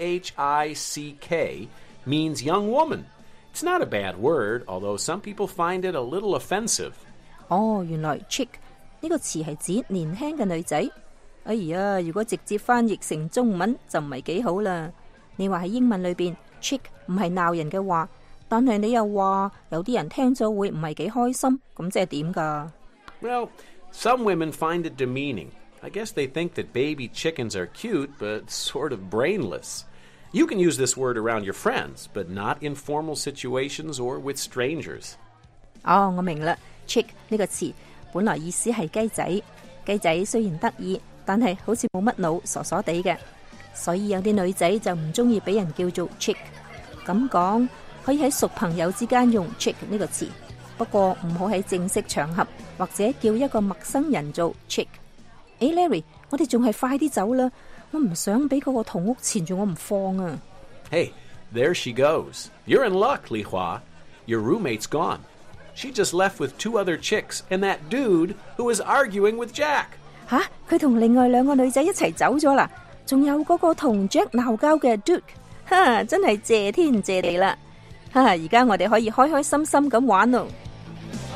C-H-I-C-K, means young woman. It's not a bad word, although some people find it a little offensive. 哦，原來 chick 呢個詞係指年輕嘅女仔。哎呀，如果直接翻譯成中文就唔係幾好啦。你話喺英文裏邊 chick 唔係鬧人嘅話，但係你又話有啲人聽咗會唔係幾開心，咁即係點㗎？ Well, some women find it demeaning. I guess they think that baby chickens are cute, but sort of brainless. You can use this word around your friends, but not in formal situations or with strangers. 哦，我明啦。chick 呢個詞本來意思係雞仔。雞仔雖然得意，但係好似冇乜腦，傻傻地嘅，所以有啲女仔就唔中意俾人叫做 chick。咁講可以喺熟朋友之間用 chick 呢個詞，不過唔好喺正式場合或者叫一個陌生人做 chick。Larry， 我哋仲係快啲走啦，我唔想俾嗰個同屋纏住我唔放啊。 Hey, there she goes. You're in luck, Li Hua. Your roommate's gone. She just left with 2 other chicks and that dude who was arguing with Jack. 吓，佢同另外2個女仔一齊走咗啦，仲有嗰個同 Jack 鬧交嘅 dude。哈，真係謝天謝地啦！哈，而家我哋可以開開心心咁玩咯。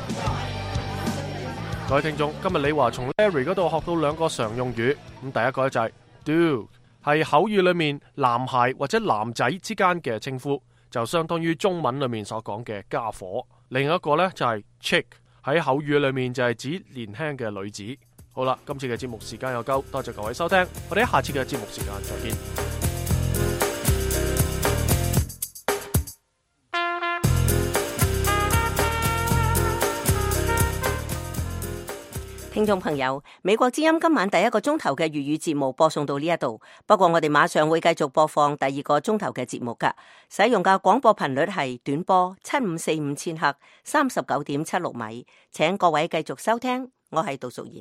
各位聽眾，今日李華從 Larry 嗰度學到兩個常用語，咁第一個咧就係 dude， 係口語裏面男孩或者男仔之間嘅稱呼，就相當於中文裏面所講嘅家伙。另一個咧就係 chick， 喺口語裏面就係指年輕嘅女子。好啦，今次嘅節目時間又夠，多謝各位收聽，我哋下次嘅節目時間再見。 聽眾朋友，美國之音今晚第一個鐘頭嘅粵語節目播送到呢一度，不過我哋馬上會繼續播放第二個鐘頭嘅節目㗎，使用嘅廣播頻率係短波7545千赫39.76米，請各位繼續收聽，我係杜淑賢。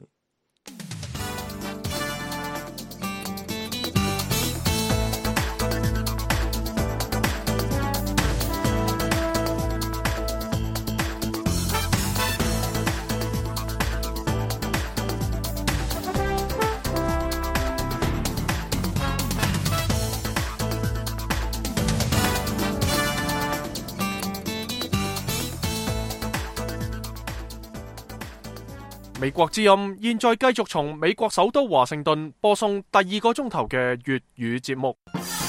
美國之音現在繼續從美國首都華盛頓播送第二個鐘頭嘅粵語節目。